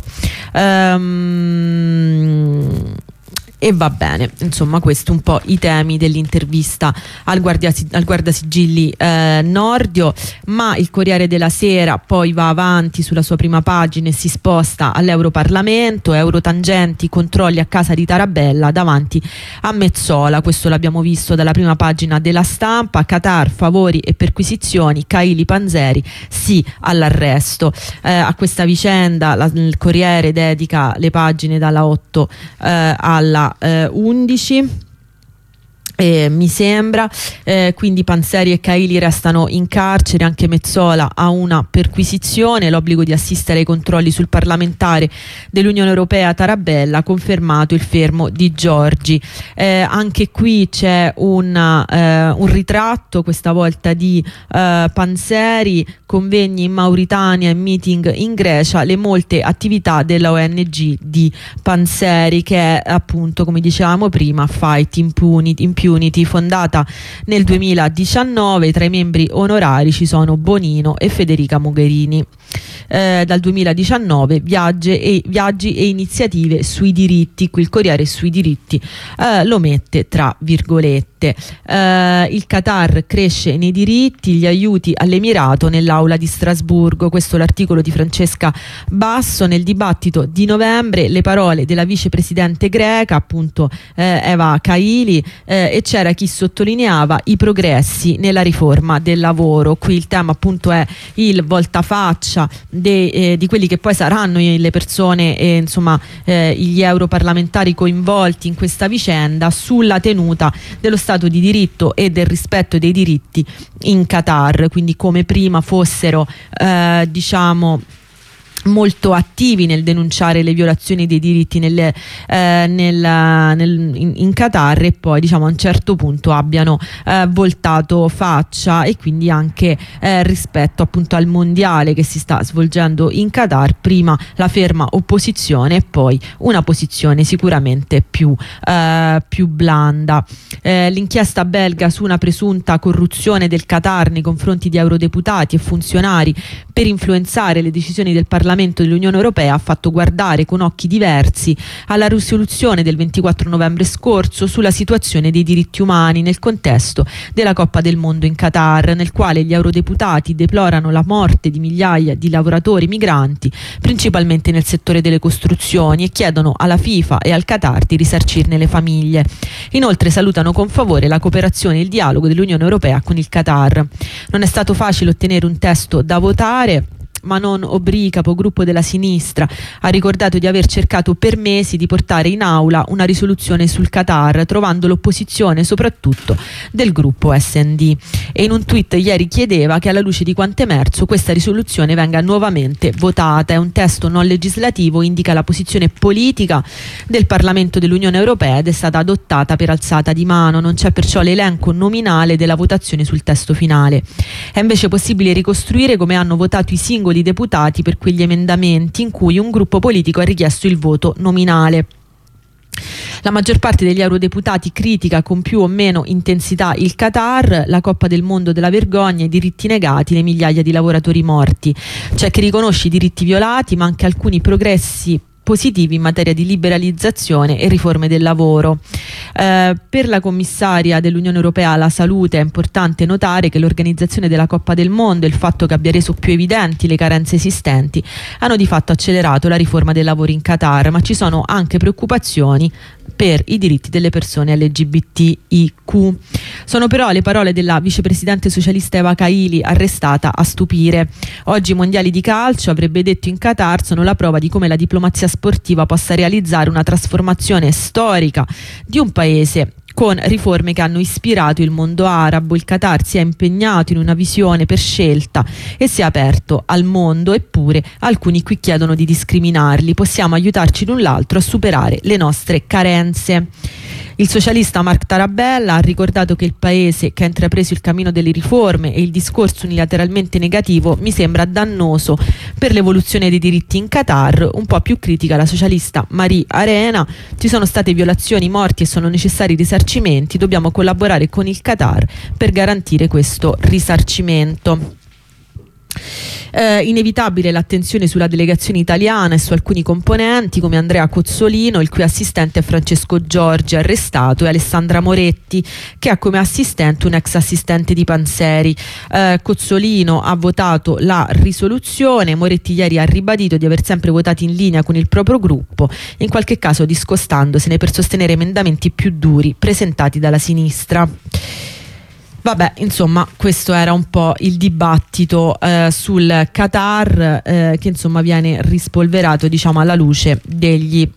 Ehm... E va bene, insomma, questi un po' i temi dell'intervista al, guardia, al guardasigilli eh, Nordio. Ma il Corriere della Sera poi va avanti sulla sua prima pagina e si sposta all'Europarlamento. Eurotangenti, controlli a casa di Tarabella davanti a Mezzola, questo l'abbiamo visto dalla prima pagina della Stampa. Qatar, favori e perquisizioni, Caili Panzeri sì all'arresto. Eh, a questa vicenda la, il Corriere dedica le pagine dalla otto eh, alla Uh, undici. Eh, mi sembra, eh, quindi Panzeri e Caili restano in carcere, anche Mezzola ha una perquisizione, l'obbligo di assistere ai controlli sul parlamentare dell'Unione Europea Tarabella, confermato il fermo di Giorgi. Eh, anche qui c'è un, eh, un ritratto, questa volta di eh, Panzeri, convegni in Mauritania e meeting in Grecia, le molte attività della O N G di Panzeri, che è appunto, come dicevamo prima, Fight Impunity, Impunity fondata nel duemiladiciannove. Tra i membri onorari ci sono Bonino e Federica Mogherini. Eh, dal duemiladiciannove viaggi e, viaggi e iniziative sui diritti, qui il Corriere sui diritti eh, lo mette tra virgolette. Eh, il Qatar cresce nei diritti, gli aiuti all'Emirato nell'aula di Strasburgo, questo è l'articolo di Francesca Basso. Nel dibattito di novembre le parole della vicepresidente greca, appunto eh, Eva Kaili, eh, e c'era chi sottolineava i progressi nella riforma del lavoro. Qui il tema appunto è il voltafaccia de, eh, di quelli che poi saranno le persone, eh, insomma eh, gli europarlamentari coinvolti in questa vicenda, sulla tenuta dello Stato di diritto e del rispetto dei diritti in Qatar, quindi come prima fossero eh, diciamo molto attivi nel denunciare le violazioni dei diritti nelle, eh, nel, nel, in, in Qatar, e poi diciamo a un certo punto abbiano eh, voltato faccia, e quindi anche eh, rispetto appunto al mondiale che si sta svolgendo in Qatar, prima la ferma opposizione e poi una posizione sicuramente più, eh, più blanda. Eh, l'inchiesta belga su una presunta corruzione del Qatar nei confronti di eurodeputati e funzionari per influenzare le decisioni del Parlamento dell'Unione Europea ha fatto guardare con occhi diversi alla risoluzione del ventiquattro novembre scorso sulla situazione dei diritti umani nel contesto della Coppa del Mondo in Qatar, nel quale gli eurodeputati deplorano la morte di migliaia di lavoratori migranti, principalmente nel settore delle costruzioni, e chiedono alla FIFA e al Qatar di risarcirne le famiglie. Inoltre salutano con favore la cooperazione e il dialogo dell'Unione Europea con il Qatar. Non è stato facile ottenere un testo da votare. Manon Aubry, capogruppo della sinistra, ha ricordato di aver cercato per mesi di portare in aula una risoluzione sul Qatar, trovando l'opposizione soprattutto del gruppo S and D, e in un tweet ieri chiedeva che alla luce di quanto emerso questa risoluzione venga nuovamente votata. È un testo non legislativo, indica la posizione politica del Parlamento dell'Unione Europea ed è stata adottata per alzata di mano, non c'è perciò l'elenco nominale della votazione sul testo finale. È invece possibile ricostruire come hanno votato i singoli deputati per quegli emendamenti in cui un gruppo politico ha richiesto il voto nominale. La maggior parte degli eurodeputati critica con più o meno intensità il Qatar, la Coppa del Mondo della vergogna, i diritti negati, le migliaia di lavoratori morti. C'è chi riconosce i diritti violati, ma anche alcuni progressi positivi in materia di liberalizzazione e riforme del lavoro. Eh, per la commissaria dell'Unione Europea alla salute è importante notare che l'organizzazione della Coppa del Mondo e il fatto che abbia reso più evidenti le carenze esistenti hanno di fatto accelerato la riforma del lavoro in Qatar, ma ci sono anche preoccupazioni per i diritti delle persone L G B T I Q. Sono però le parole della vicepresidente socialista Eva Kaili, arrestata, a stupire. Oggi i mondiali di calcio, avrebbe detto in Qatar, sono la prova di come la diplomazia sportiva possa realizzare una trasformazione storica di un paese, con riforme che hanno ispirato il mondo arabo. Il Qatar si è impegnato in una visione per scelta e si è aperto al mondo, eppure alcuni qui chiedono di discriminarli. Possiamo aiutarci l'un l'altro a superare le nostre carenze. Il socialista Marc Tarabella ha ricordato che il paese che ha intrapreso il cammino delle riforme e il discorso unilateralmente negativo mi sembra dannoso per l'evoluzione dei diritti in Qatar. Un po' più critica la socialista Marie Arena: ci sono state violazioni, morti e sono necessari risarcimenti, dobbiamo collaborare con il Qatar per garantire questo risarcimento. Eh, inevitabile l'attenzione sulla delegazione italiana e su alcuni componenti come Andrea Cozzolino, il cui assistente è Francesco Giorgi, arrestato, e Alessandra Moretti, che ha come assistente un ex assistente di Panzeri. eh, Cozzolino ha votato la risoluzione, Moretti ieri ha ribadito di aver sempre votato in linea con il proprio gruppo, in qualche caso discostandosene per sostenere emendamenti più duri presentati dalla sinistra. Vabbè, insomma, questo era un po' il dibattito eh, sul Qatar, eh, che insomma viene rispolverato, diciamo, alla luce degli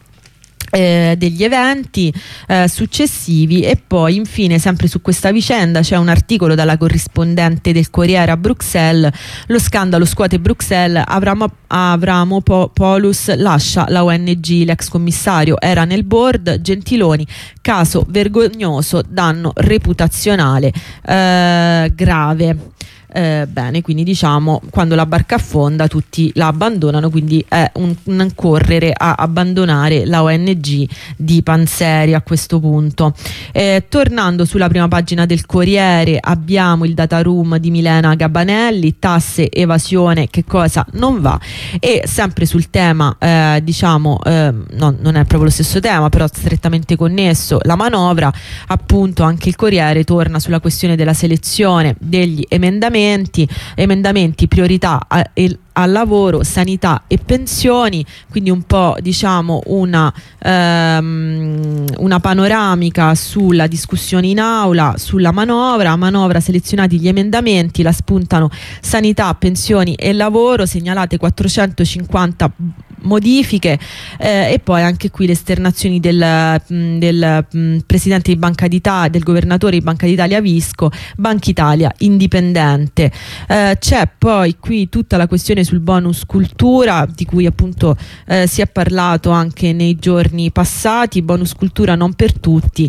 Eh, degli eventi eh, successivi. E poi infine, sempre su questa vicenda, c'è un articolo dalla corrispondente del Corriere a Bruxelles: lo scandalo scuote Bruxelles, Avramo, Avramopoulos lascia la O N G, l'ex commissario era nel board, Gentiloni, caso vergognoso, danno reputazionale eh, grave. Eh, bene, quindi diciamo, quando la barca affonda tutti la abbandonano, quindi è un, un correre a abbandonare la O N G di Panzeri a questo punto. Eh, tornando sulla prima pagina del Corriere, abbiamo il data room di Milena Gabanelli, tasse, evasione, che cosa non va. E sempre sul tema, eh, diciamo, eh, no, non è proprio lo stesso tema, però strettamente connesso, la manovra, appunto anche il Corriere torna sulla questione della selezione degli emendamenti emendamenti priorità a, el, al lavoro, sanità e pensioni, quindi un po', diciamo, una, ehm, una panoramica sulla discussione in aula sulla manovra. Manovra, selezionati gli emendamenti, la spuntano sanità, pensioni e lavoro, segnalate quattrocentocinquanta modifiche, eh, e poi anche qui le esternazioni del, mh, del mh, presidente di Banca d'Italia, del governatore di Banca d'Italia Visco, Banca Italia indipendente. Eh, c'è poi qui tutta la questione sul bonus cultura, di cui appunto eh, si è parlato anche nei giorni passati. Bonus cultura non per tutti.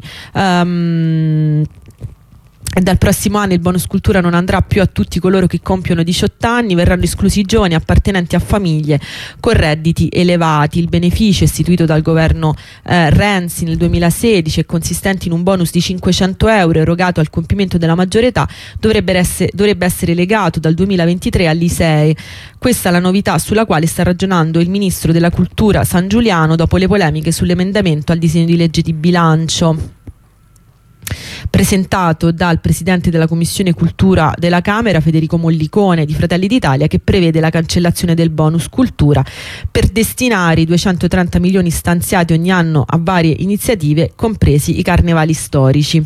Um, Dal prossimo anno il bonus cultura non andrà più a tutti coloro che compiono diciotto anni, verranno esclusi i giovani appartenenti a famiglie con redditi elevati. Il beneficio, istituito dal governo eh, Renzi nel duemilasedici e consistente in un bonus di cinquecento euro erogato al compimento della maggiore età, dovrebbe essere, dovrebbe essere legato dal duemilaventitré all'I S E E. Questa è la novità sulla quale sta ragionando il ministro della cultura Sangiuliano dopo le polemiche sull'emendamento al disegno di legge di bilancio presentato dal presidente della Commissione Cultura della Camera, Federico Mollicone di Fratelli d'Italia, che prevede la cancellazione del bonus cultura per destinare i duecentotrenta milioni stanziati ogni anno a varie iniziative, compresi i carnevali storici.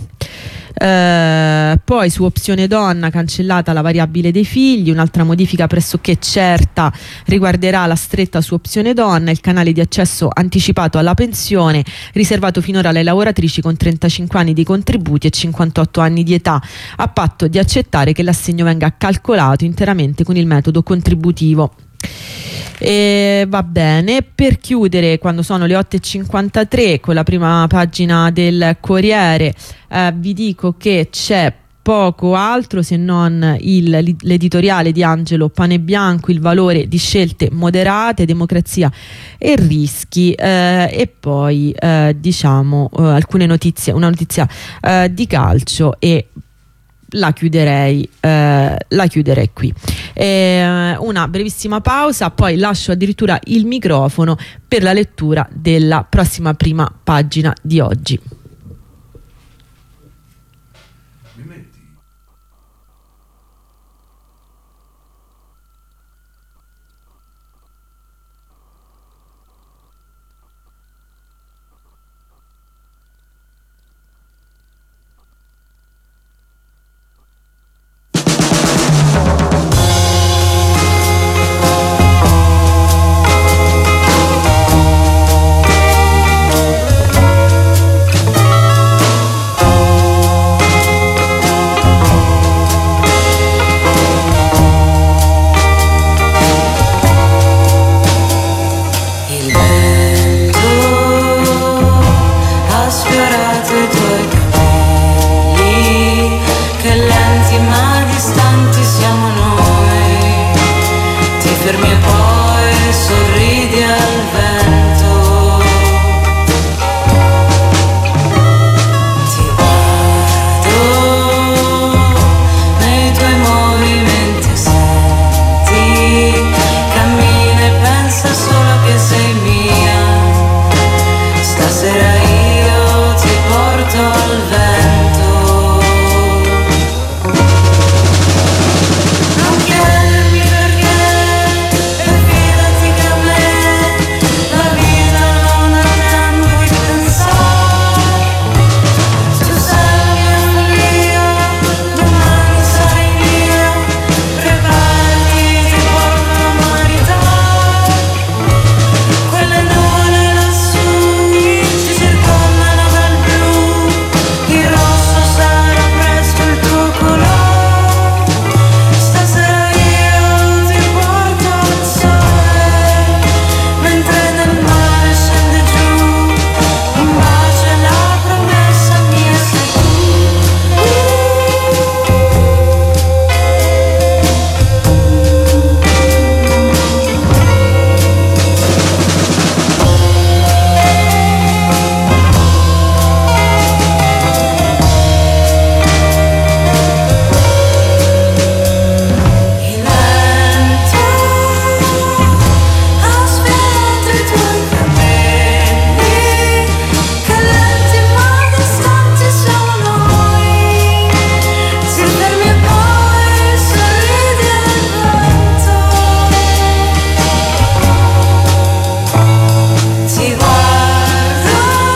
Uh, poi su opzione donna, cancellata la variabile dei figli. Un'altra modifica pressoché certa riguarderà la stretta su opzione donna, il canale di accesso anticipato alla pensione riservato finora alle lavoratrici con trentacinque anni di contributi e cinquantotto anni di età, a patto di accettare che l'assegno venga calcolato interamente con il metodo contributivo. E va bene, per chiudere, quando sono le otto e cinquantatré, con la prima pagina del Corriere, eh, vi dico che c'è poco altro se non il, l'editoriale di Angelo Panebianco, il valore di scelte moderate, democrazia e rischi, eh, e poi eh, diciamo eh, alcune notizie, una notizia eh, di calcio, e la chiuderei, eh, la chiuderei qui. Eh, una brevissima pausa, poi lascio addirittura il microfono per la lettura della prossima prima pagina di oggi. fermi e poi sorridi al vento. Ti guardo nei tuoi movimenti, senti, cammina e pensa solo che sei mia. Stasera io ti porto al vento. Non chiedermi perché, e fidati che a me la vita non ha tempo di pensare. Tu sei la mia follia, domani sarai mia. Preparati, ti porto l'umanità. Quelle nuvole lassù ci circondano dal blu, il rosso sarà presto il tuo colore. Stasera io ti porto al sole, mentre nel mare scende giù, un bacio e la promessa mia sei tu. Il vento aspetta i tuoi capelli, che lenti ma distanti siamo noi. Ti fermi e poi sorridi al vento. Ti guardo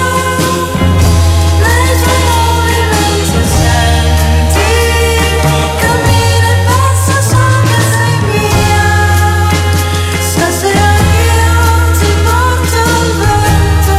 nei tuoi movimenti e senti, cammina e pensa solo che sei mia. Stasera io ti porto al vento.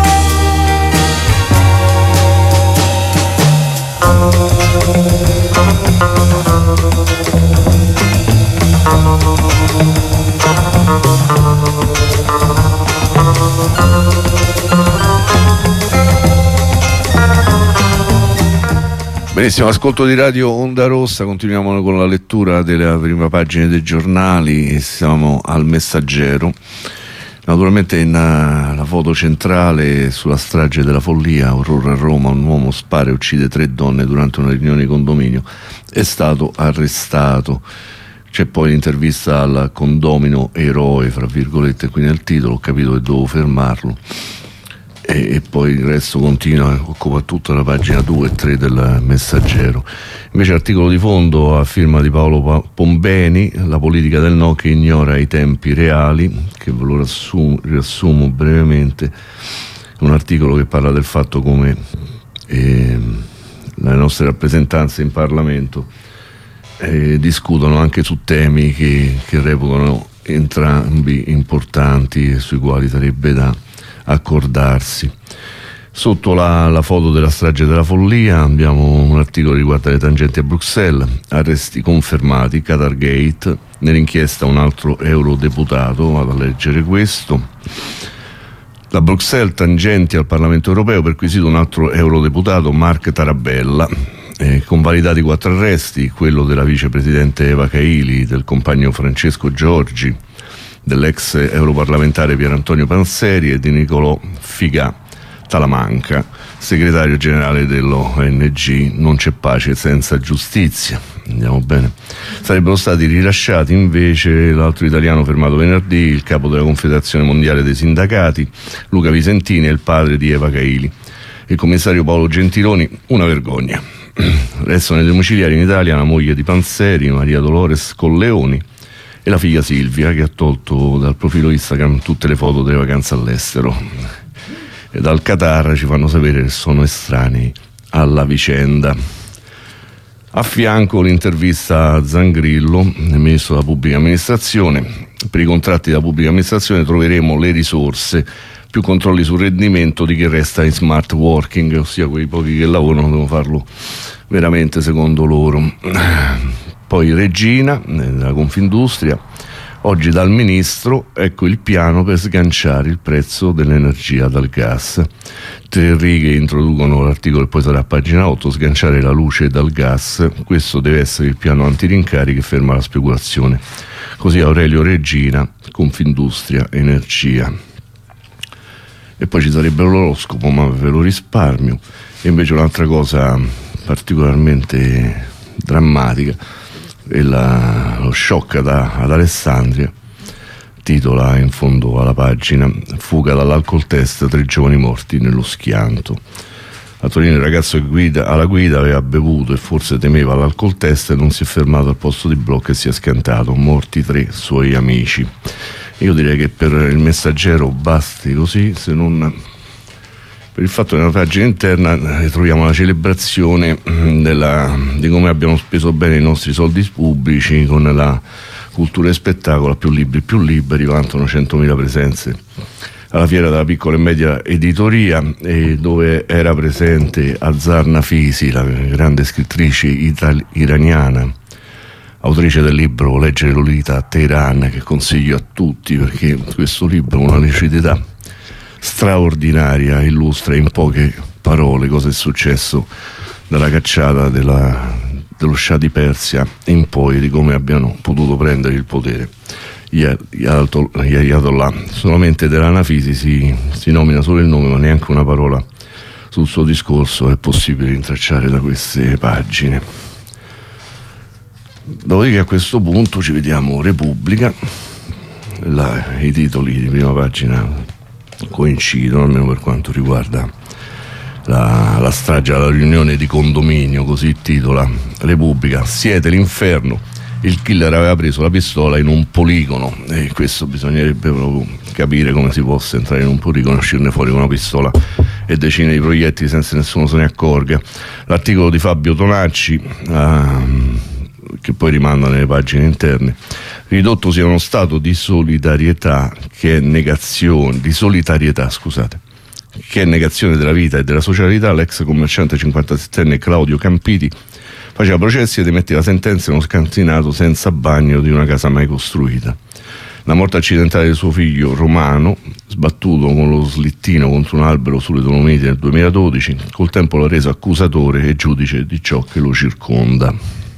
Benissimo, ascolto di Radio Onda Rossa, continuiamo con la lettura della prima pagina dei giornali, siamo al Messaggero. Naturalmente in uh, la foto centrale sulla strage della follia, orrore a Roma, un uomo spara e uccide tre donne durante una riunione di condominio, è stato arrestato. C'è poi l'intervista al condomino eroe, fra virgolette, qui nel titolo, ho capito che dovevo fermarlo. E, e poi il resto continua, occupa tutta la pagina due e tre del Messaggero. Invece articolo di fondo a firma di Paolo Pa- Pombeni, la politica del no che ignora i tempi reali, che ve lo riassumo, riassumo brevemente, un articolo che parla del fatto come eh, le nostre rappresentanze in Parlamento eh, discutono anche su temi che, che reputano entrambi importanti e sui quali sarebbe da accordarsi. Sotto la, la foto della strage della follia abbiamo un articolo che riguarda le tangenti a Bruxelles, arresti confermati, Qatargate, nell'inchiesta un altro eurodeputato, vado a leggere questo. Da Bruxelles, tangenti al Parlamento europeo, perquisito un altro eurodeputato, Mark Tarabella, eh, convalidati quattro arresti, quello della vicepresidente Eva Kaili, del compagno Francesco Giorgi, dell'ex europarlamentare Pier Antonio Panzeri e di Nicolò Figà Talamanca, segretario generale dell'O N G Non c'è pace senza giustizia. Andiamo bene. Sarebbero stati rilasciati invece l'altro italiano fermato venerdì, il capo della Confederazione Mondiale dei Sindacati, Luca Visentini, e il padre di Eva Kaili. Il commissario Paolo Gentiloni, una vergogna. Restano nei domiciliari in Italia la moglie di Panzeri, Maria Dolores Colleoni, e la figlia Silvia, che ha tolto dal profilo Instagram tutte le foto delle vacanze all'estero. E dal Qatar ci fanno sapere che sono estranei alla vicenda. A fianco l'intervista a Zangrillo, il ministro della pubblica amministrazione. Per i contratti della pubblica amministrazione troveremo le risorse, più controlli sul rendimento di chi resta in smart working, ossia quei pochi che lavorano devono farlo veramente secondo loro. Poi Regina, nella Confindustria, oggi dal ministro, ecco il piano per sganciare il prezzo dell'energia dal gas. Tre righe introducono l'articolo e poi sarà a pagina otto, sganciare la luce dal gas, questo deve essere il piano antirincari che ferma la speculazione così Aurelio Regina, Confindustria Energia. E poi ci sarebbe l'oroscopo, ma ve lo risparmio. E invece un'altra cosa particolarmente drammatica è la, lo shock ad, ad Alessandria. Titola in fondo alla pagina: fuga dall'alcol test, tre giovani morti nello schianto. A Torino il ragazzo che guida, alla guida aveva bevuto e forse temeva l'alcol test e non si è fermato al posto di blocco e si è schiantato, morti tre suoi amici. Io direi che per il Messaggero basti così, se non per il fatto che nella pagina interna troviamo la celebrazione della, di come abbiamo speso bene i nostri soldi pubblici con la cultura e spettacolo, più libri più liberi, vantano centomila presenze alla fiera della piccola e media editoria, e dove era presente Azar Nafisi, la grande scrittrice itali- iraniana, autrice del libro Leggere Lolita a Teheran, che consiglio a tutti perché questo libro, una lucidità straordinaria, illustra in poche parole cosa è successo dalla cacciata della, dello Shah di Persia in poi, di come abbiano potuto prendere il potere gli Ayatollah. Solamente della Nafisi si, si nomina solo il nome, ma neanche una parola sul suo discorso è possibile rintracciare da queste pagine. Dopodiché a questo punto ci vediamo Repubblica. La, i titoli di prima pagina coincidono, almeno per quanto riguarda la, la strage alla riunione di condominio, così titola Repubblica: siete l'inferno, il killer aveva preso la pistola in un poligono. E questo bisognerebbe proprio capire come si possa entrare in un poligono e uscirne fuori con una pistola e decine di proiettili senza nessuno se ne accorga. L'articolo di Fabio Tonacci, uh, che poi rimanda nelle pagine interne: ridotto sia uno stato di solidarietà che è negazione di solitarietà scusate che è negazione della vita e della socialità, l'ex commerciante cinquantasettenne Claudio Campiti faceva processi ed emetteva sentenze in uno scantinato senza bagno di una casa mai costruita. La morte accidentale di suo figlio Romano, sbattuto con lo slittino contro un albero sulle Dolomiti nel duemiladodici, col tempo l'ha reso accusatore e giudice di ciò che lo circonda.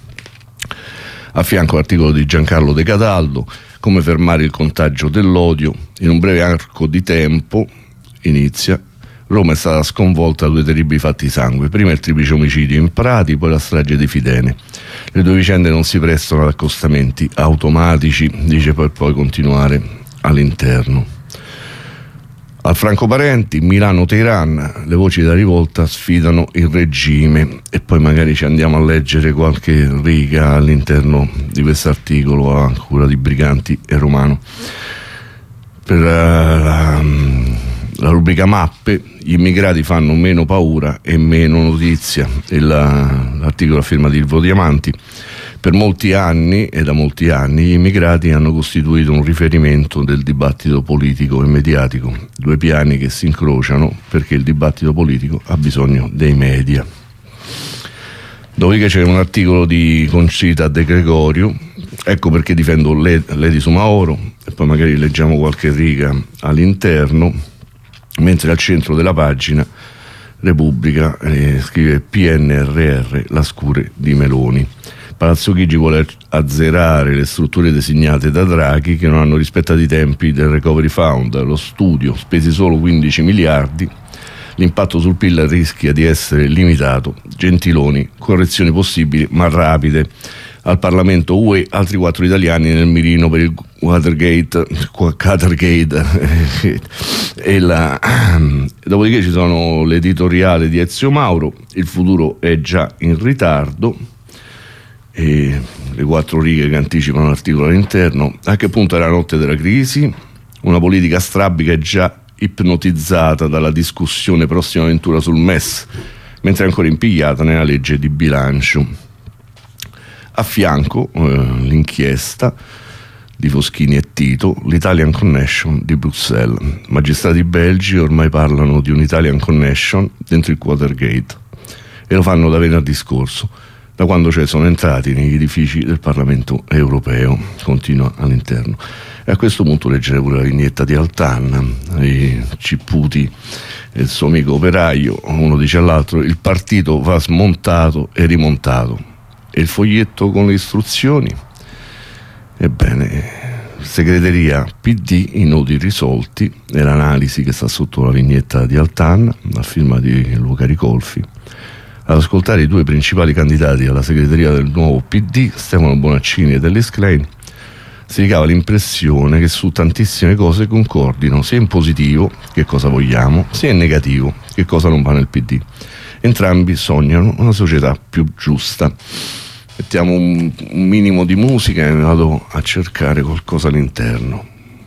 A fianco l'articolo di Giancarlo De Cataldo: come fermare il contagio dell'odio. In un breve arco di tempo, inizia, Roma è stata sconvolta da due terribili fatti di sangue. Prima il triplice omicidio in Prati, poi la strage di Fidene. Le due vicende non si prestano ad accostamenti automatici, dice, per poi continuare all'interno. Al Franco Parenti, Milano-Teheran, le voci della rivolta sfidano il regime. E poi magari ci andiamo a leggere qualche riga all'interno di questo articolo a cura di Briganti e Romano. Per uh, la, la rubrica mappe, gli immigrati fanno meno paura e meno notizia. E la, l'articolo a firma di Ilvo Diamanti: per molti anni e da molti anni gli immigrati hanno costituito un riferimento del dibattito politico e mediatico, due piani che si incrociano perché il dibattito politico ha bisogno dei media. Dopodiché c'è un articolo di Concita De Gregorio: ecco perché difendo Lady Sumaoro, e poi magari leggiamo qualche riga all'interno, mentre al centro della pagina Repubblica eh, scrive P N R R, la scure di Meloni. Palazzo Chigi vuole azzerare le strutture designate da Draghi che non hanno rispettato i tempi del Recovery Fund. Lo studio, spesi solo quindici miliardi, l'impatto sul P I L rischia di essere limitato. Gentiloni, correzioni possibili ma rapide. Al Parlamento U E, altri quattro italiani nel mirino per il Watergate, Qatargate. E la... Dopodiché ci sono l'editoriale di Ezio Mauro, il futuro è già in ritardo, e le quattro righe che anticipano l'articolo all'interno. A che punto è la notte della crisi? Una politica strabica è già ipnotizzata dalla discussione prossima avventura sul M E S, mentre è ancora impigliata nella legge di bilancio. A fianco eh, l'inchiesta di Foschini e Tito, l'Italian Connection di Bruxelles. Magistrati belgi ormai parlano di un Italian Connection dentro il Watergate e lo fanno da venerdì scorso, da quando cioè sono entrati negli edifici del Parlamento europeo. Continua all'interno. E a questo punto leggere pure la vignetta di Altan, i Cipputi e il suo amico operaio. Uno dice all'altro: il partito va smontato e rimontato. E il foglietto con le istruzioni? Ebbene, segreteria P D, i nodi risolti, è l'analisi che sta sotto la vignetta di Altan, la firma di Luca Ricolfi. Ad ascoltare i due principali candidati alla segreteria del nuovo P D, Stefano Bonaccini ed Ellis Klein, si ricava l'impressione che su tantissime cose concordino, sia in positivo, che cosa vogliamo, sia in negativo, che cosa non va nel P D. Entrambi sognano una società più giusta. Mettiamo un, un minimo di musica e vado a cercare qualcosa all'interno.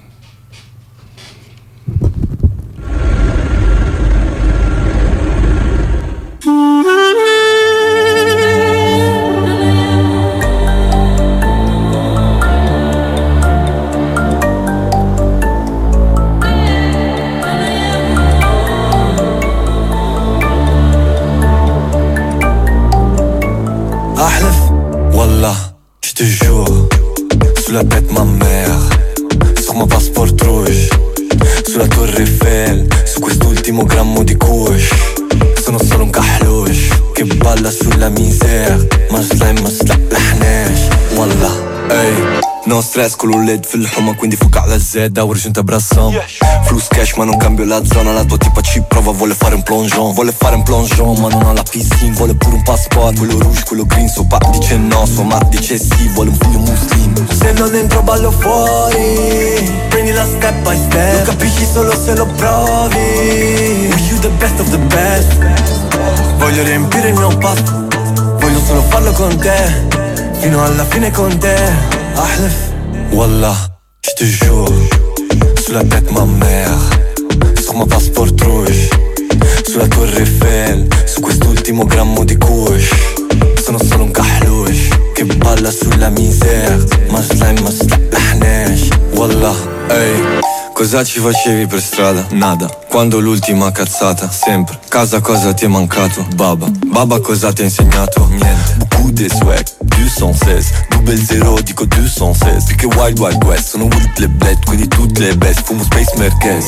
Je te jure, sous la tête ma mère, sur mon passeport rouge, sulla Torre Eiffel, su quest'ultimo grammo di kush. Sono solo un kahlush che balla sulla misère, ma slime ma slaḥnax. Wallah, ey, no stress con l'U L E D fil-ħuma, quindi fuca alla zedda u rġinta brassam. Flus cash ma non cambio la zona, la tua tipa ci prova, vuole fare un plongeon, vuole fare un plongeon ma non ha la piscina, vuole pure un passport, quello rouge, quello green, suo pa dice no, sua ma dice sì, vuole un figlio muslim. Se non entro ballo fuori, prendila step by step, lo capisci solo se lo provi. Wish you the best of the best, voglio riempire il mio pasto, voglio solo farlo con te, fino alla fine con te. أحلف والله je te jure, sous la tête ma mère, sur mon passeport rouge, sulla Torre Eiffel, su quest'ultimo grammo di kush. Sono solo un kahlush che balla sulla misère, ma slime ma slaḥnax. Wallah, ey, cosa ci facevi per strada? Nada. Quando l'ultima cazzata? Sempre. Casa cosa ti è mancato? Baba. Baba cosa ti ha insegnato? Niente. Beaucoup de swag, duecentoseize, double zero dico duecentoseize. Più che Wild Wild West, sono Wild le Bled, quindi tutte le best, fumo Space Merkez.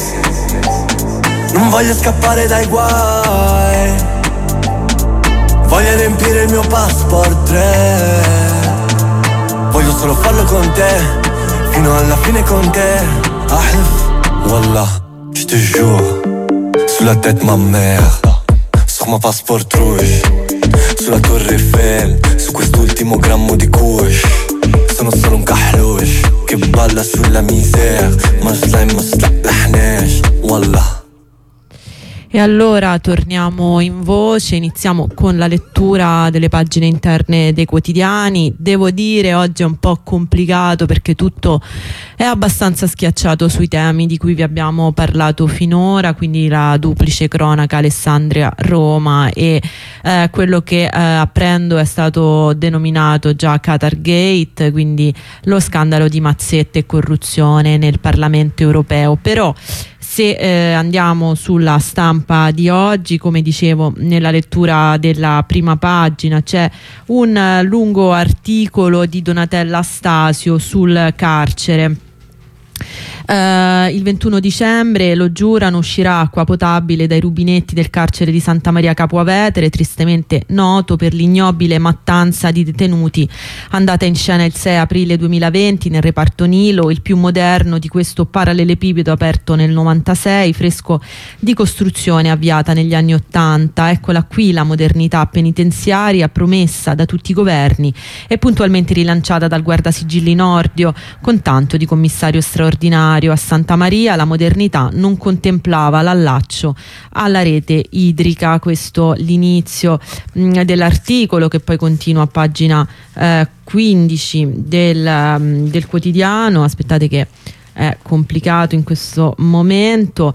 Non voglio scappare dai guai, voglio riempire il mio passport tre, voglio solo farlo con te, fino alla fine con te. أحلف والله je te jure, sous la tête ma mère, sur mon passeport rouge, sulla Torre Eiffel, su quest'ultimo grammo di kush. Sono solo un kahlush che balla sulla misère, ma slime ma slaḥnax. Wallah. E allora torniamo in voce, iniziamo con la lettura delle pagine interne dei quotidiani. Devo dire oggi è un po' complicato perché tutto è abbastanza schiacciato sui temi di cui vi abbiamo parlato finora, quindi la duplice cronaca Alessandria-Roma e eh, quello che eh, apprendo è stato denominato già Qatar Gate, quindi lo scandalo di mazzette e corruzione nel Parlamento europeo. Però se eh, andiamo sulla stampa di oggi, come dicevo nella lettura della prima pagina c'è un uh, lungo articolo di Donatella Stasio sul carcere. Uh, il ventuno dicembre lo giurano, uscirà acqua potabile dai rubinetti del carcere di Santa Maria Capua Vetere, tristemente noto per l'ignobile mattanza di detenuti andata in scena il sei aprile duemilaventi nel reparto Nilo, il più moderno di questo parallelepipedo aperto nel novantasei, fresco di costruzione avviata negli anni ottanta. Eccola qui la modernità penitenziaria promessa da tutti i governi e puntualmente rilanciata dal guardasigilli Nordio con tanto di commissario straordinario. A Santa Maria la modernità non contemplava l'allaccio alla rete idrica. Questo l'inizio mh, dell'articolo, che poi continua a pagina eh, quindici del, um, del quotidiano. Aspettate che è complicato in questo momento.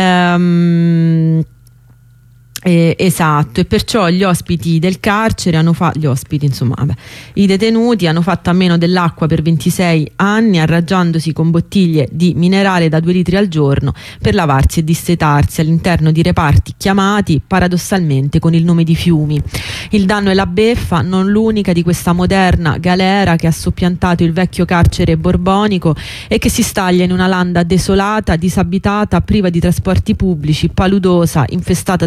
Ehm, Eh, esatto, e perciò gli ospiti del carcere hanno fatto gli ospiti insomma vabbè, i detenuti hanno fatto a meno dell'acqua per ventisei anni, arrangiandosi con bottiglie di minerale da due litri al giorno per lavarsi e dissetarsi all'interno di reparti chiamati paradossalmente con il nome di fiumi. Il danno è la beffa, non l'unica, di questa moderna galera che ha soppiantato il vecchio carcere borbonico e che si staglia in una landa desolata, disabitata, priva di trasporti pubblici, paludosa, infestata da insetti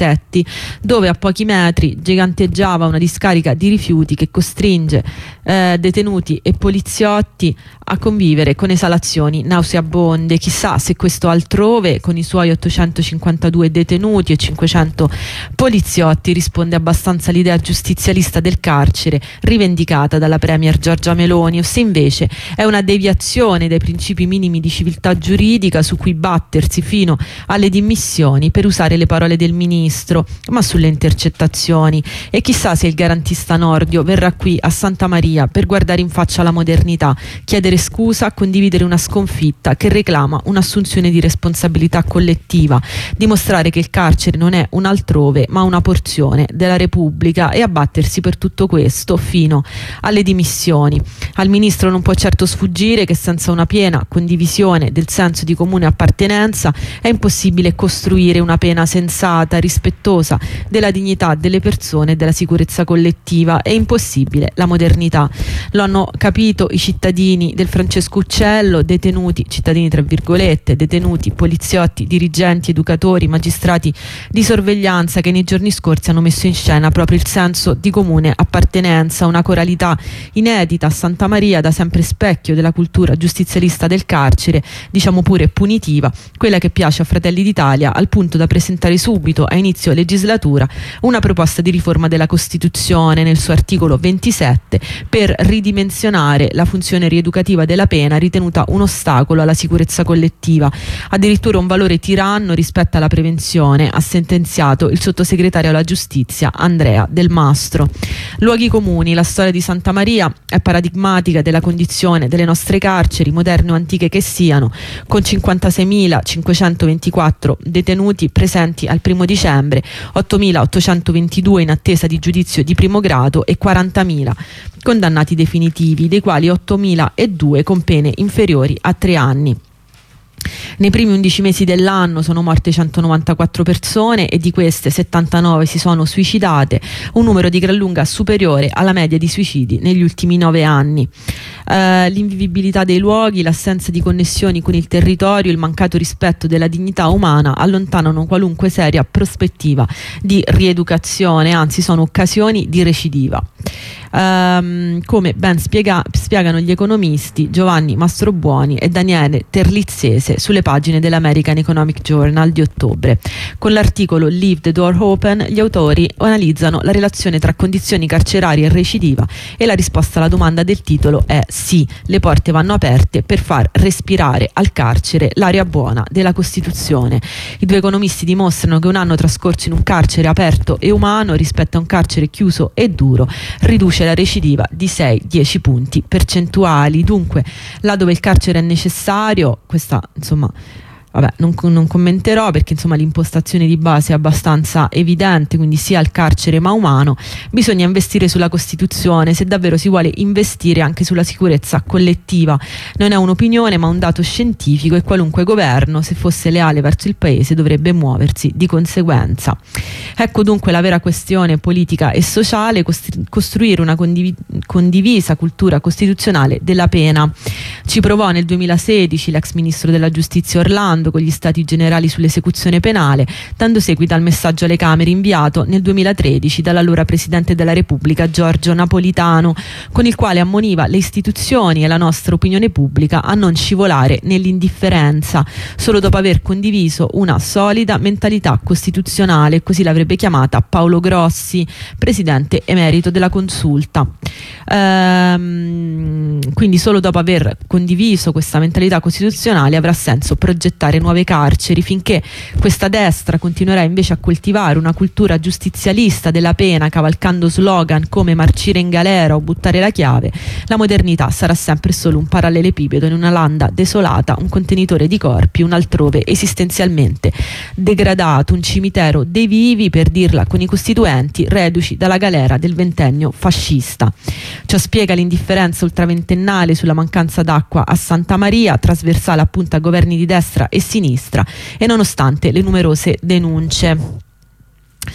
Colletti, dove a pochi metri giganteggiava una discarica di rifiuti che costringe eh, detenuti e poliziotti a convivere con esalazioni nauseabonde. Chissà se questo altrove, con i suoi ottocentocinquantadue detenuti e cinquecento poliziotti, risponde abbastanza all'idea giustizialista del carcere rivendicata dalla premier Giorgia Meloni, o se invece è una deviazione dai principi minimi di civiltà giuridica su cui battersi fino alle dimissioni, per usare le parole del ministro, ma sulle intercettazioni. E chissà se il garantista Nordio verrà qui a Santa Maria per guardare in faccia la modernità, chiedere scusa, condividere una sconfitta che reclama un'assunzione di responsabilità collettiva, dimostrare che il carcere non è un altrove ma una porzione della Repubblica, e abbattersi per tutto questo fino alle dimissioni. Al ministro non può certo sfuggire che senza una piena condivisione del senso di comune appartenenza è impossibile costruire una pena sensata, rispettosa della dignità delle persone e della sicurezza collettiva. È impossibile la modernità. Lo hanno capito i cittadini del Francesco Uccello, detenuti, cittadini tra virgolette, detenuti, poliziotti, dirigenti, educatori, magistrati di sorveglianza, che nei giorni scorsi hanno messo in scena proprio il senso di comune appartenenza, una coralità inedita a Santa Maria, da sempre specchio della cultura giustizialista del carcere, diciamo pure punitiva, quella che piace a Fratelli d'Italia, al punto da presentare subito a inizio legislatura una proposta di riforma della Costituzione nel suo articolo ventisette per ridimensionare la funzione rieducativa della pena, ritenuta un ostacolo alla sicurezza collettiva, addirittura un valore tiranno rispetto alla prevenzione, ha sentenziato il sottosegretario alla giustizia Andrea Del Mastro. Luoghi comuni. La storia di Santa Maria è paradigmatica della condizione delle nostre carceri, moderne o antiche che siano, con cinquantaseimilacinquecentoventiquattro detenuti presenti al primo dicembre, ottomilaottocentoventidue in attesa di giudizio di primo grado e quarantamila condannati definitivi, dei quali ottomila con pene inferiori a tre anni. Nei primi undici mesi dell'anno sono morte centonovantaquattro persone e di queste settantanove si sono suicidate, un numero di gran lunga superiore alla media di suicidi negli ultimi nove anni. Uh, l'invivibilità dei luoghi, l'assenza di connessioni con il territorio, il mancato rispetto della dignità umana allontanano qualunque seria prospettiva di rieducazione, anzi sono occasioni di recidiva. Um, come ben spiega, spiegano gli economisti Giovanni Mastrobuoni e Daniele Terlizzese sulle pagine dell'American Economic Journal di ottobre. Con l'articolo Leave the Door Open gli autori analizzano la relazione tra condizioni carcerarie e recidiva, e la risposta alla domanda del titolo è sì, le porte vanno aperte per far respirare al carcere l'aria buona della Costituzione. I due economisti dimostrano che un anno trascorso in un carcere aperto e umano rispetto a un carcere chiuso e duro riduce la recidiva di sei dieci punti percentuali. Dunque, là dove il carcere è necessario, questa insomma vabbè non, non commenterò perché insomma l'impostazione di base è abbastanza evidente, quindi sia al carcere ma umano, bisogna investire sulla Costituzione se davvero si vuole investire anche sulla sicurezza collettiva. Non è un'opinione ma un dato scientifico, e qualunque governo, se fosse leale verso il paese, dovrebbe muoversi di conseguenza. Ecco dunque la vera questione politica e sociale: costruire una condiv- condivisa cultura costituzionale della pena. Ci provò nel duemilasedici l'ex ministro della giustizia Orlando con gli stati generali sull'esecuzione penale, dando seguito al messaggio alle Camere inviato nel duemilatredici dall'allora Presidente della Repubblica Giorgio Napolitano, con il quale ammoniva le istituzioni e la nostra opinione pubblica a non scivolare nell'indifferenza, solo dopo aver condiviso una solida mentalità costituzionale, così l'avrebbe chiamata Paolo Grossi, Presidente emerito della Consulta. Ehm, quindi solo dopo aver condiviso questa mentalità costituzionale avrà senso progettare nuove carceri. Finché questa destra continuerà invece a coltivare una cultura giustizialista della pena, cavalcando slogan come marcire in galera o buttare la chiave, la modernità sarà sempre solo un parallelepipedo in una landa desolata, un contenitore di corpi, un altrove esistenzialmente degradato, un cimitero dei vivi, per dirla con i costituenti, reduci dalla galera del ventennio fascista. Ciò spiega l'indifferenza ultraventennale sulla mancanza d'acqua a Santa Maria, trasversale appunto a governi di destra e sinistra, e nonostante le numerose denunce.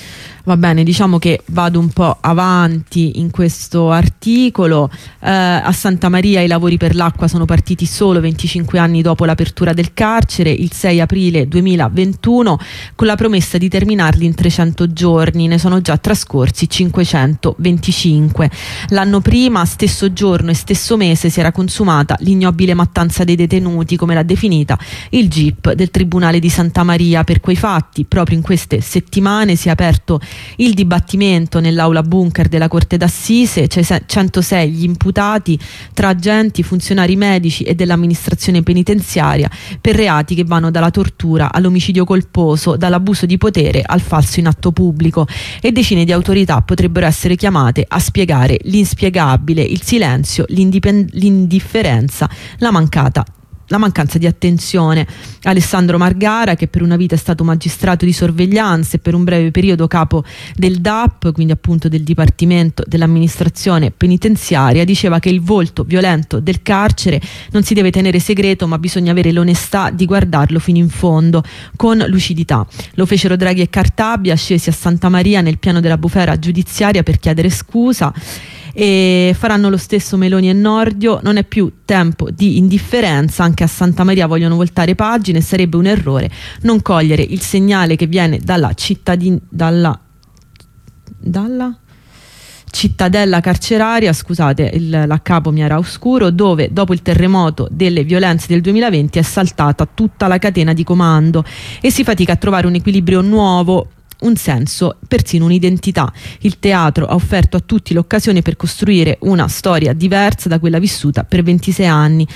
Va bene, diciamo che vado un po' avanti in questo articolo. Eh, a Santa Maria i lavori per l'acqua sono partiti solo venticinque anni dopo l'apertura del carcere, il sei aprile duemilaventuno, con la promessa di terminarli in trecento giorni. Ne sono già trascorsi cinquecentoventicinque. L'anno prima, stesso giorno e stesso mese, si era consumata l'ignobile mattanza dei detenuti, come l'ha definita il G I P del Tribunale di Santa Maria. Per quei fatti, proprio in queste settimane si è aperto il dibattimento nell'aula bunker della Corte d'Assise. C'è centosei gli imputati tra agenti, funzionari medici e dell'amministrazione penitenziaria per reati che vanno dalla tortura all'omicidio colposo, dall'abuso di potere al falso in atto pubblico, e decine di autorità potrebbero essere chiamate a spiegare l'inspiegabile, il silenzio, l'indifferenza, la mancata la mancanza di attenzione. Alessandro Margara, che per una vita è stato magistrato di sorveglianza e per un breve periodo capo del D A P, quindi appunto del Dipartimento dell'Amministrazione Penitenziaria, diceva che il volto violento del carcere non si deve tenere segreto, ma bisogna avere l'onestà di guardarlo fino in fondo, con lucidità. Lo fecero Draghi e Cartabia, scesi a Santa Maria nel piano della bufera giudiziaria per chiedere scusa, e faranno lo stesso Meloni e Nordio. Non è più tempo di indifferenza, anche a Santa Maria vogliono voltare pagine, sarebbe un errore non cogliere il segnale che viene dalla cittadin- dalla dalla cittadella carceraria, scusate, il, la capo mi era oscuro, dove dopo il terremoto delle violenze del duemilaventi è saltata tutta la catena di comando e si fatica a trovare un equilibrio nuovo, un senso, persino un'identità. Il teatro ha offerto a tutti l'occasione per costruire una storia diversa da quella vissuta per ventisei anni.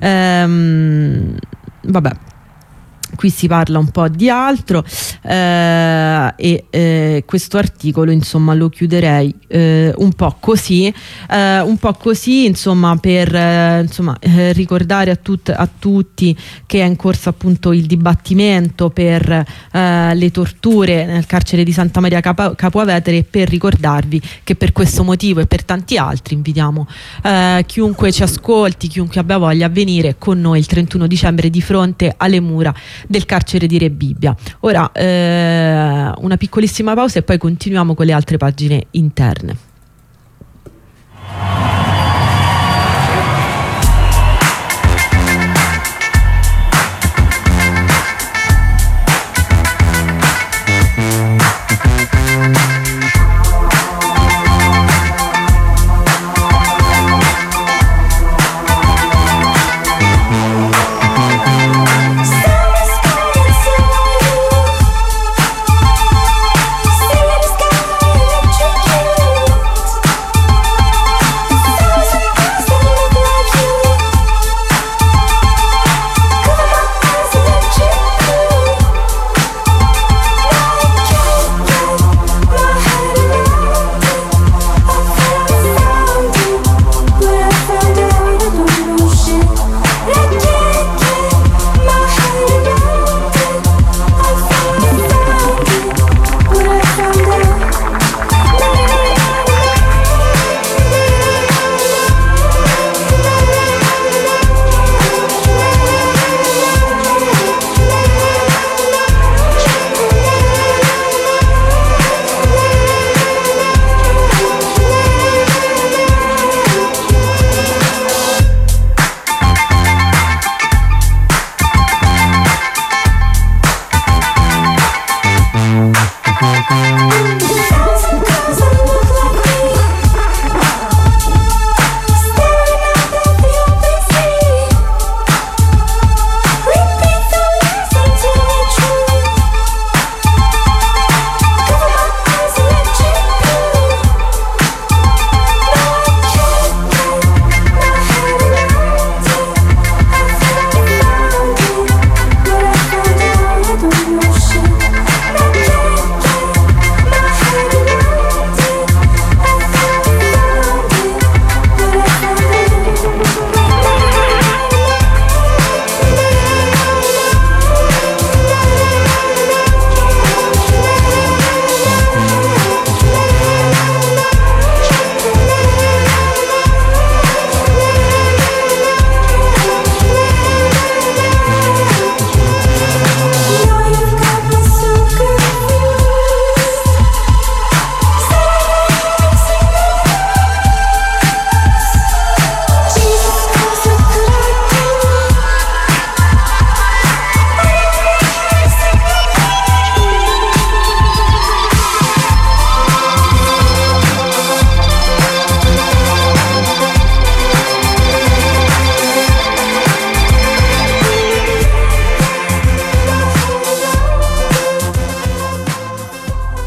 Ehm, vabbè, qui si parla un po' di altro, eh, e eh, questo articolo insomma lo chiuderei eh, un po' così, eh, un po' così insomma per eh, insomma, eh, ricordare a, tut- a tutti che è in corso appunto il dibattimento per eh, le torture nel carcere di Santa Maria Capo, Capo Vetere, e per ricordarvi che per questo motivo e per tanti altri invitiamo eh, chiunque ci ascolti, chiunque abbia voglia, a venire con noi il trentuno dicembre di fronte alle mura del carcere di Re Bibbia. Ora eh, una piccolissima pausa e poi continuiamo con le altre pagine interne.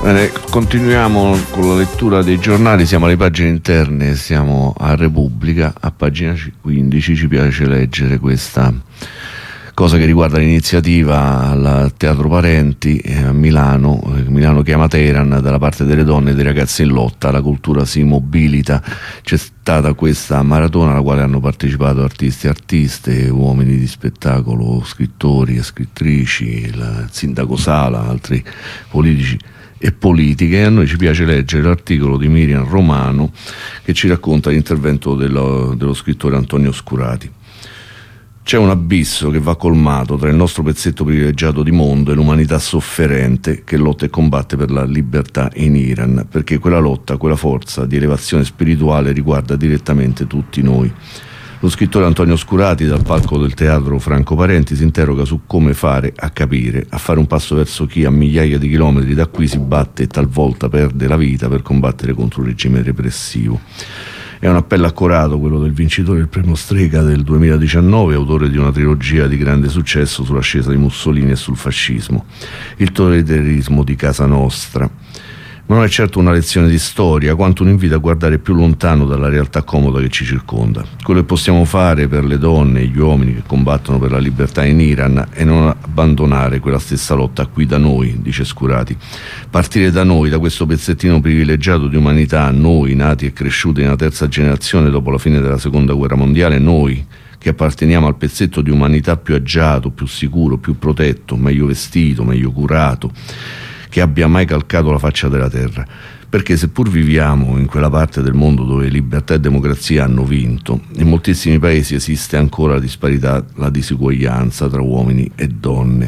Bene, continuiamo con la lettura dei giornali, siamo alle pagine interne, siamo a Repubblica, a pagina quindici ci piace leggere questa cosa che riguarda l'iniziativa al Teatro Parenti a Milano, Milano chiama Teheran, dalla parte delle donne e dei ragazzi in lotta, la cultura si mobilita. C'è stata questa maratona alla quale hanno partecipato artisti e artiste, uomini di spettacolo, scrittori e scrittrici, il sindaco Sala, altri politici e politiche, e a noi ci piace leggere l'articolo di Miriam Romano che ci racconta l'intervento dello, dello scrittore Antonio Scurati. C'è un abisso che va colmato tra il nostro pezzetto privilegiato di mondo e l'umanità sofferente che lotta e combatte per la libertà in Iran, perché quella lotta, quella forza di elevazione spirituale riguarda direttamente tutti noi. Lo scrittore Antonio Scurati, dal palco del Teatro Franco Parenti, si interroga su come fare a capire, a fare un passo verso chi a migliaia di chilometri da qui si batte e talvolta perde la vita per combattere contro un regime repressivo. È un appello accorato quello del vincitore del premio Strega del duemiladiciannove, autore di una trilogia di grande successo sull'ascesa di Mussolini e sul fascismo, il totalitarismo di casa nostra. Ma non è certo una lezione di storia, quanto un invito a guardare più lontano dalla realtà comoda che ci circonda. Quello che possiamo fare per le donne e gli uomini che combattono per la libertà in Iran è non abbandonare quella stessa lotta qui da noi, dice Scurati. Partire da noi, da questo pezzettino privilegiato di umanità, noi nati e cresciuti nella terza generazione dopo la fine della seconda guerra mondiale, noi che apparteniamo al pezzetto di umanità più agiato, più sicuro, più protetto, meglio vestito, meglio curato, che abbia mai calcato la faccia della terra, perché seppur viviamo in quella parte del mondo dove libertà e democrazia hanno vinto, in moltissimi paesi esiste ancora la disparità, la disuguaglianza tra uomini e donne.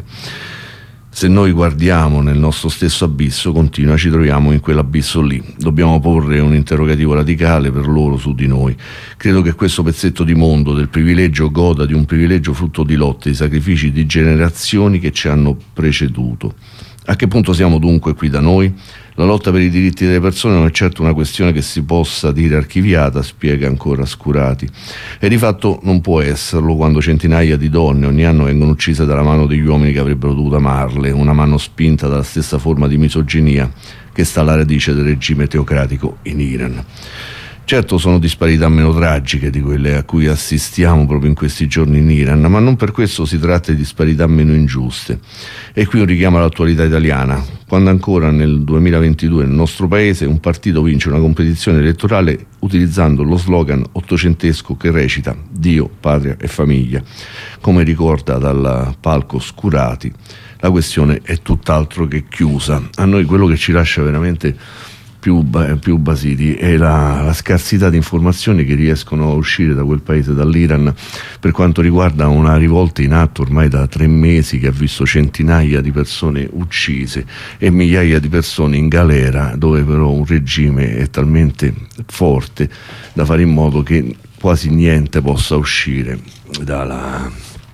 Se noi guardiamo nel nostro stesso abisso, continua, ci troviamo in quell'abisso lì. Dobbiamo porre un interrogativo radicale per loro su di noi. Credo che questo pezzetto di mondo del privilegio goda di un privilegio frutto di lotte, di sacrifici di generazioni che ci hanno preceduto. A che punto siamo dunque qui da noi? La lotta per i diritti delle persone non è certo una questione che si possa dire archiviata, spiega ancora Scurati, e di fatto non può esserlo quando centinaia di donne ogni anno vengono uccise dalla mano degli uomini che avrebbero dovuto amarle, una mano spinta dalla stessa forma di misoginia che sta alla radice del regime teocratico in Iran. Certo sono disparità meno tragiche di quelle a cui assistiamo proprio in questi giorni in Iran, ma non per questo si tratta di disparità meno ingiuste. E qui un richiamo all'attualità italiana, quando ancora nel duemilaventidue nel nostro paese un partito vince una competizione elettorale utilizzando lo slogan ottocentesco che recita Dio, patria e famiglia. Come ricorda dal palco Scurati, la questione è tutt'altro che chiusa. A noi quello che ci lascia veramente Più, più basiti è la, la scarsità di informazioni che riescono a uscire da quel paese, dall'Iran, per quanto riguarda una rivolta in atto ormai da tre mesi che ha visto centinaia di persone uccise e migliaia di persone in galera, dove però un regime è talmente forte da fare in modo che quasi niente possa uscire dalla,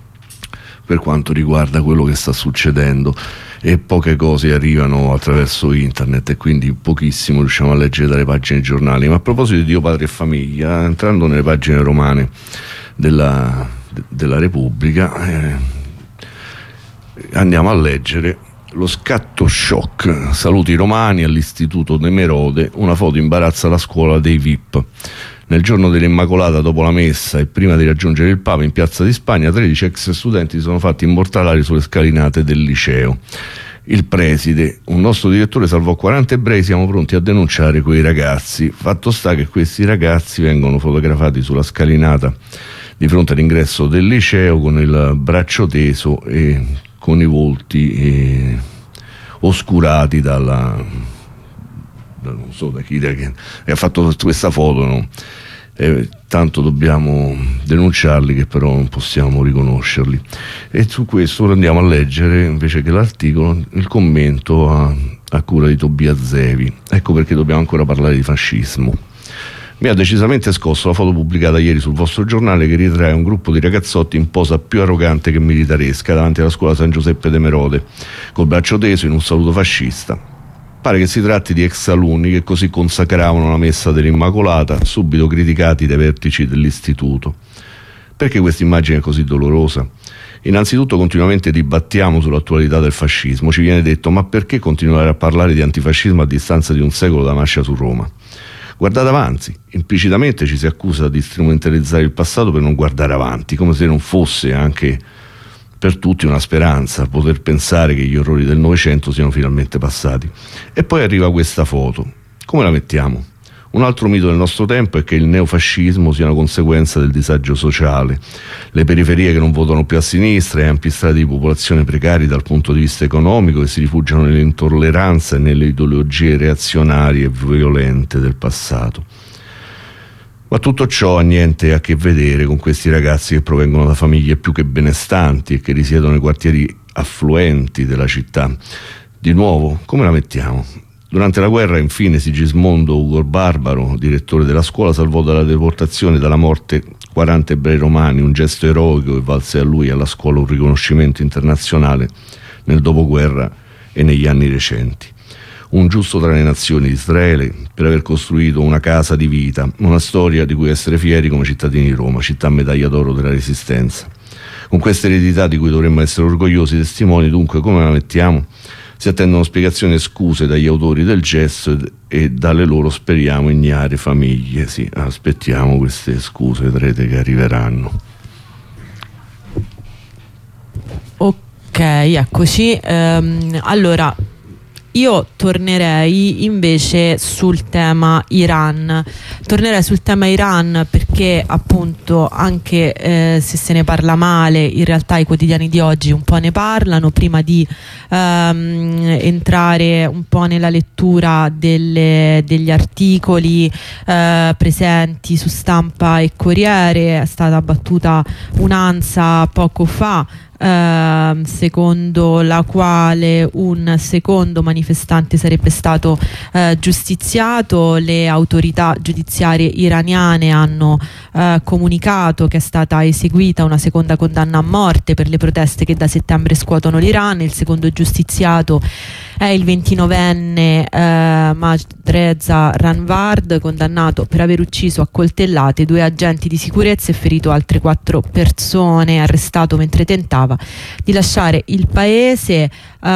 per quanto riguarda quello che sta succedendo, e poche cose arrivano attraverso internet e quindi pochissimo riusciamo a leggere dalle pagine dei giornali. Ma a proposito di Dio, Padre e Famiglia, entrando nelle pagine romane della, della Repubblica, eh, andiamo a leggere lo scatto shock. Saluti romani all'Istituto De Merode, una foto imbarazza la scuola dei V I P. Nel giorno dell'Immacolata, dopo la messa e prima di raggiungere il Papa in Piazza di Spagna, tredici ex studenti si sono fatti immortalare sulle scalinate del liceo. Il preside, un nostro direttore salvò quaranta ebrei, siamo pronti a denunciare quei ragazzi. Fatto sta che questi ragazzi vengono fotografati sulla scalinata di fronte all'ingresso del liceo con il braccio teso e con i volti eh, oscurati dalla... non so da chi da che ha fatto questa foto, no? Eh, tanto dobbiamo denunciarli che però non possiamo riconoscerli. E su questo andiamo a leggere invece che l'articolo, il commento a, a cura di Tobia Zevi. Ecco perché dobbiamo ancora parlare di fascismo. Mi ha decisamente scosso la foto pubblicata ieri sul vostro giornale che ritrae un gruppo di ragazzotti in posa più arrogante che militaresca davanti alla scuola San Giuseppe De Merode, col braccio teso in un saluto fascista. Pare che si tratti di ex alunni che così consacravano la messa dell'Immacolata, subito criticati dai vertici dell'istituto. Perché questa immagine è così dolorosa? Innanzitutto continuamente dibattiamo sull'attualità del fascismo. Ci viene detto: ma perché continuare a parlare di antifascismo a distanza di un secolo da Mascia su Roma? Guardate avanti. Implicitamente ci si accusa di strumentalizzare il passato per non guardare avanti, come se non fosse anche per tutti una speranza poter pensare che gli orrori del Novecento siano finalmente passati. E poi arriva questa foto. Come la mettiamo? Un altro mito del nostro tempo è che il neofascismo sia una conseguenza del disagio sociale, le periferie che non votano più a sinistra e ampi strati di popolazione precari dal punto di vista economico che si rifugiano nell'intolleranza e nelle ideologie reazionarie e violente del passato. Ma tutto ciò ha niente a che vedere con questi ragazzi che provengono da famiglie più che benestanti e che risiedono nei quartieri affluenti della città. Di nuovo, come la mettiamo? Durante la guerra, infine, Sigismondo Ugo Barbaro, direttore della scuola, salvò dalla deportazione e dalla morte quaranta ebrei romani, un gesto eroico che valse a lui e alla scuola un riconoscimento internazionale nel dopoguerra e negli anni recenti. Un giusto tra le nazioni di Israele per aver costruito una casa di vita, una storia di cui essere fieri come cittadini di Roma, città medaglia d'oro della Resistenza. Con questa eredità di cui dovremmo essere orgogliosi testimoni, dunque, come la mettiamo? Si attendono spiegazioni e scuse dagli autori del gesto e dalle loro, speriamo, ignare famiglie. Sì, aspettiamo queste scuse, vedrete che arriveranno. Ok, eccoci. Um, allora, io tornerei invece sul tema Iran. Tornerei sul tema Iran perché appunto anche eh, se se ne parla male, in realtà i quotidiani di oggi un po' ne parlano. Prima di ehm, entrare un po' nella lettura delle, degli articoli eh, presenti su Stampa e Corriere, è stata battuta un'ansa poco fa Uh, secondo la quale un secondo manifestante sarebbe stato uh, giustiziato. Le autorità giudiziarie iraniane hanno uh, comunicato che è stata eseguita una seconda condanna a morte per le proteste che da settembre scuotono l'Iran. Il secondo giustiziato è il ventinovenne uh, Majd Reza Ranvard, condannato per aver ucciso a coltellate due agenti di sicurezza e ferito altre quattro persone, arrestato mentre tentava di lasciare il paese.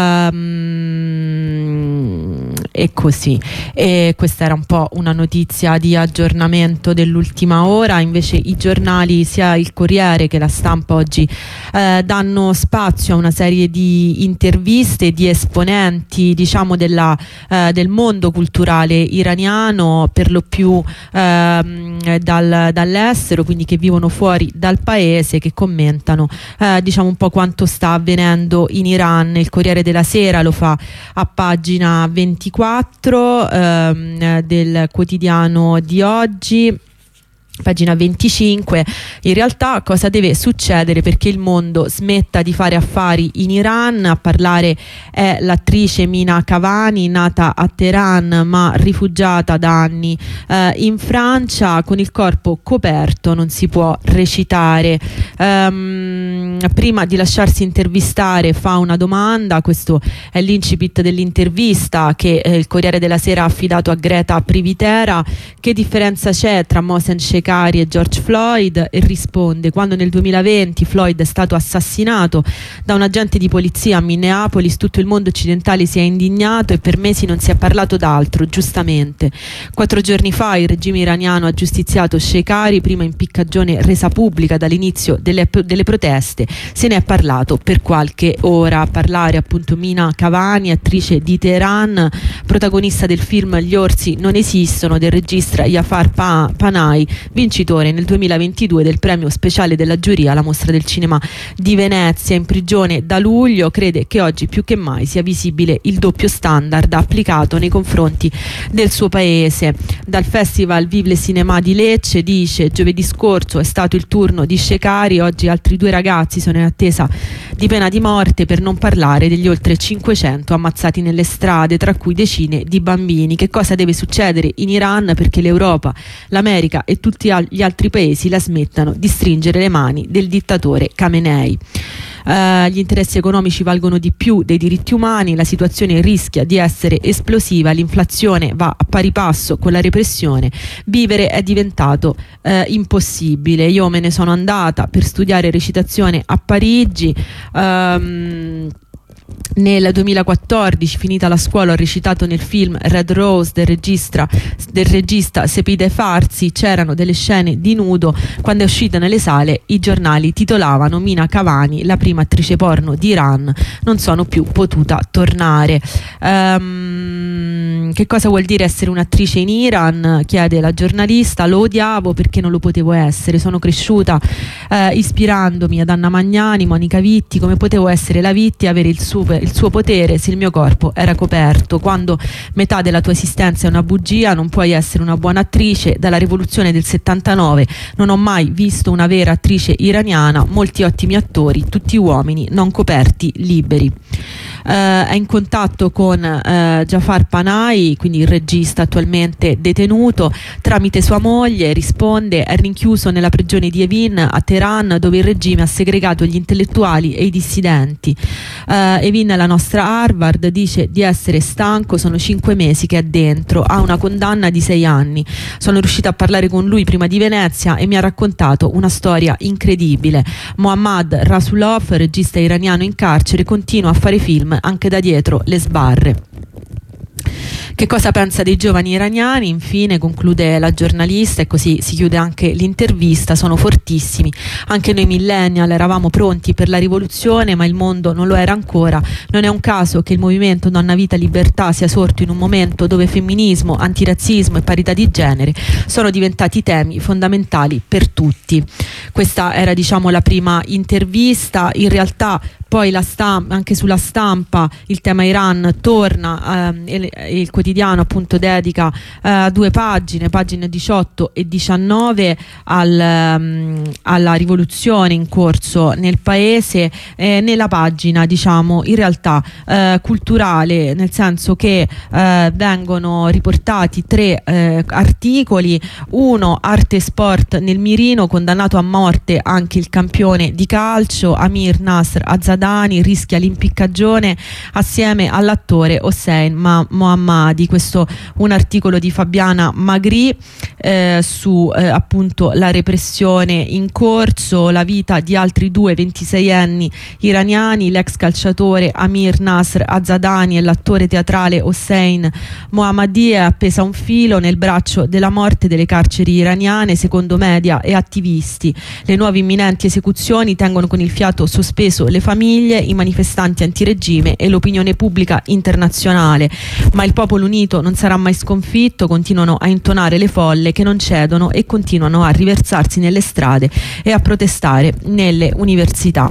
Um, e così, e questa era un po' una notizia di aggiornamento dell'ultima ora. Invece i giornali, sia il Corriere che la Stampa, oggi eh, danno spazio a una serie di interviste di esponenti, diciamo, della, eh, del mondo culturale iraniano, per lo più eh, dal, dall'estero, quindi che vivono fuori dal paese, che commentano eh, diciamo un po' quanto sta avvenendo in Iran. Il Corriere della Sera lo fa a pagina ventiquattro ehm, del quotidiano di oggi. Pagina venticinque, in realtà cosa deve succedere perché il mondo smetta di fare affari in Iran? A parlare è l'attrice Mina Cavani, nata a Teheran ma rifugiata da anni eh, in Francia. Con il corpo coperto non si può recitare. Um, prima di lasciarsi intervistare fa una domanda, questo è l'incipit dell'intervista che eh, il Corriere della Sera ha affidato a Greta Privitera: che differenza c'è tra Mohsen Shekari e George Floyd? E risponde: quando nel duemilaventi Floyd è stato assassinato da un agente di polizia a Minneapolis, tutto il mondo occidentale si è indignato e per mesi non si è parlato d'altro, giustamente. Quattro giorni fa il regime iraniano ha giustiziato Shekari, prima impiccagione resa pubblica dall'inizio delle, delle proteste. Se ne è parlato per qualche ora. A parlare appunto Mina Cavani, attrice di Teheran, protagonista del film Gli orsi non esistono del regista Jafar pa- Panahi, vincitore nel duemilaventidue del premio speciale della giuria alla Mostra del Cinema di Venezia. In prigione da luglio, crede che oggi più che mai sia visibile il doppio standard applicato nei confronti del suo paese. Dal Festival Vive le Cinema di Lecce dice: giovedì scorso è stato il turno di Shekari, oggi altri due ragazzi sono in attesa di pena di morte, per non parlare degli oltre cinquecento ammazzati nelle strade, tra cui decine di bambini. Che cosa deve succedere in Iran perché l'Europa, l'America e tutti gli altri paesi la smettano di stringere le mani del dittatore Khamenei? Uh, gli interessi economici valgono di più dei diritti umani, la situazione rischia di essere esplosiva, l'inflazione va a pari passo con la repressione, vivere è diventato uh, impossibile. Io me ne sono andata per studiare recitazione a Parigi. Um, Nel duemilaquattordici, finita la scuola, ho recitato nel film Red Rose del regista, del regista Sepide Farsi. C'erano delle scene di nudo. Quando è uscita nelle sale, i giornali titolavano Mina Cavani, la prima attrice porno d'Iran, non sono più potuta tornare. Um, che cosa vuol dire essere un'attrice in Iran? Chiede la giornalista. Lo odiavo perché non lo potevo essere. Sono cresciuta uh, ispirandomi ad Anna Magnani, Monica Vitti. Come potevo essere la Vitti e avere il suo il suo potere se il mio corpo era coperto? Quando metà della tua esistenza è una bugia, non puoi essere una buona attrice. Dalla rivoluzione del settantanove non ho mai visto una vera attrice iraniana, molti ottimi attori, tutti uomini non coperti, liberi. Uh, è in contatto con uh, Jafar Panahi, quindi il regista attualmente detenuto, tramite sua moglie. Risponde: è rinchiuso nella prigione di Evin a Teheran, dove il regime ha segregato gli intellettuali e i dissidenti. Uh, Evin è la nostra Harvard, dice di essere stanco, sono cinque mesi che è dentro, ha una condanna di sei anni. Sono riuscita a parlare con lui prima di Venezia e mi ha raccontato una storia incredibile. Mohammad Rasulov, regista iraniano in carcere, continua a fare film anche da dietro le sbarre. Che cosa pensa dei giovani iraniani? Infine conclude la giornalista, e così si chiude anche l'intervista. Sono fortissimi, anche noi millennial eravamo pronti per la rivoluzione, ma il mondo non lo era ancora. Non è un caso che il movimento Donna Vita Libertà sia sorto in un momento dove femminismo, antirazzismo e parità di genere sono diventati temi fondamentali per tutti. Questa era, diciamo, la prima intervista. In realtà poi la stampa, anche sulla stampa il tema Iran torna, ehm, il, il quotidiano appunto dedica eh, due pagine, pagine diciotto e diciannove al, um, alla rivoluzione in corso nel paese, eh, nella pagina, diciamo, in realtà eh, culturale, nel senso che eh, vengono riportati tre eh, articoli. Uno, arte e sport nel mirino, condannato a morte anche il campione di calcio Amir Nasr Azadani, rischia l'impiccagione assieme all'attore Hossein Mohammadi. Questo un articolo di Fabiana Magri eh, su eh, appunto la repressione in corso, la vita di altri due ventiseienni iraniani, l'ex calciatore Amir Nasr Azadani e l'attore teatrale Hossein Mohammadi. È appesa un filo nel braccio della morte delle carceri iraniane, secondo media e attivisti. Le nuove imminenti esecuzioni tengono con il fiato sospeso le famiglie, i manifestanti antiregime e l'opinione pubblica internazionale, ma il popolo unito non sarà mai sconfitto. Continuano a intonare le folle che non cedono e continuano a riversarsi nelle strade e a protestare nelle università.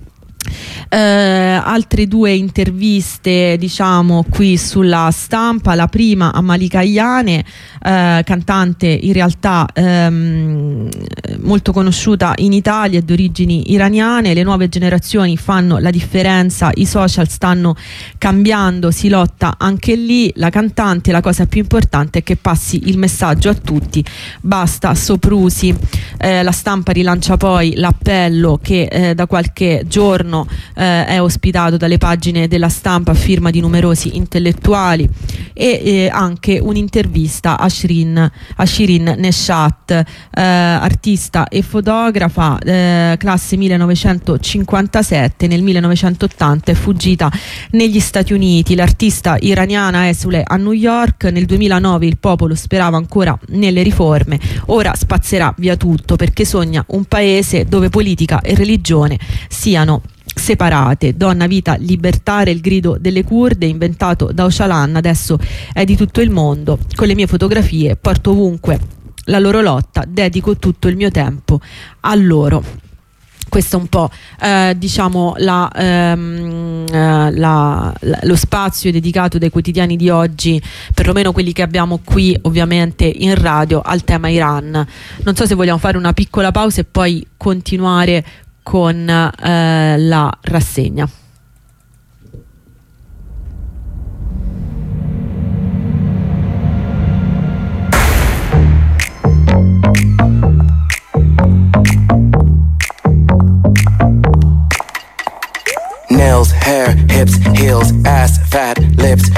Eh, altre due interviste, diciamo, qui sulla stampa. La prima a Malika Ayane, eh, cantante in realtà ehm, molto conosciuta in Italia e di origini iraniane. Le nuove generazioni fanno la differenza, i social stanno cambiando, si lotta anche lì. La cantante, la cosa più importante è che passi il messaggio a tutti, basta soprusi. Eh, la stampa rilancia poi l'appello che eh, da qualche giorno Eh, è ospitato dalle pagine della stampa a firma di numerosi intellettuali, e eh, anche un'intervista a Shirin, a Shirin Neshat, eh, artista e fotografa, eh, classe millenovecentocinquantasette. Nel millenovecentottanta è fuggita negli Stati Uniti. L'artista iraniana esule a New York. Nel duemilanove il popolo sperava ancora nelle riforme, ora spazzerà via tutto perché sogna un paese dove politica e religione siano separate. Donna, vita, libertà era il grido delle kurde, inventato da Öcalan, adesso è di tutto il mondo. Con le mie fotografie porto ovunque la loro lotta, dedico tutto il mio tempo a loro. Questo è un po' eh, diciamo la, ehm, eh, la, la, lo spazio dedicato dai quotidiani di oggi, perlomeno quelli che abbiamo qui ovviamente in radio, al tema Iran. Non so se vogliamo fare una piccola pausa e poi continuare con eh, la rassegna.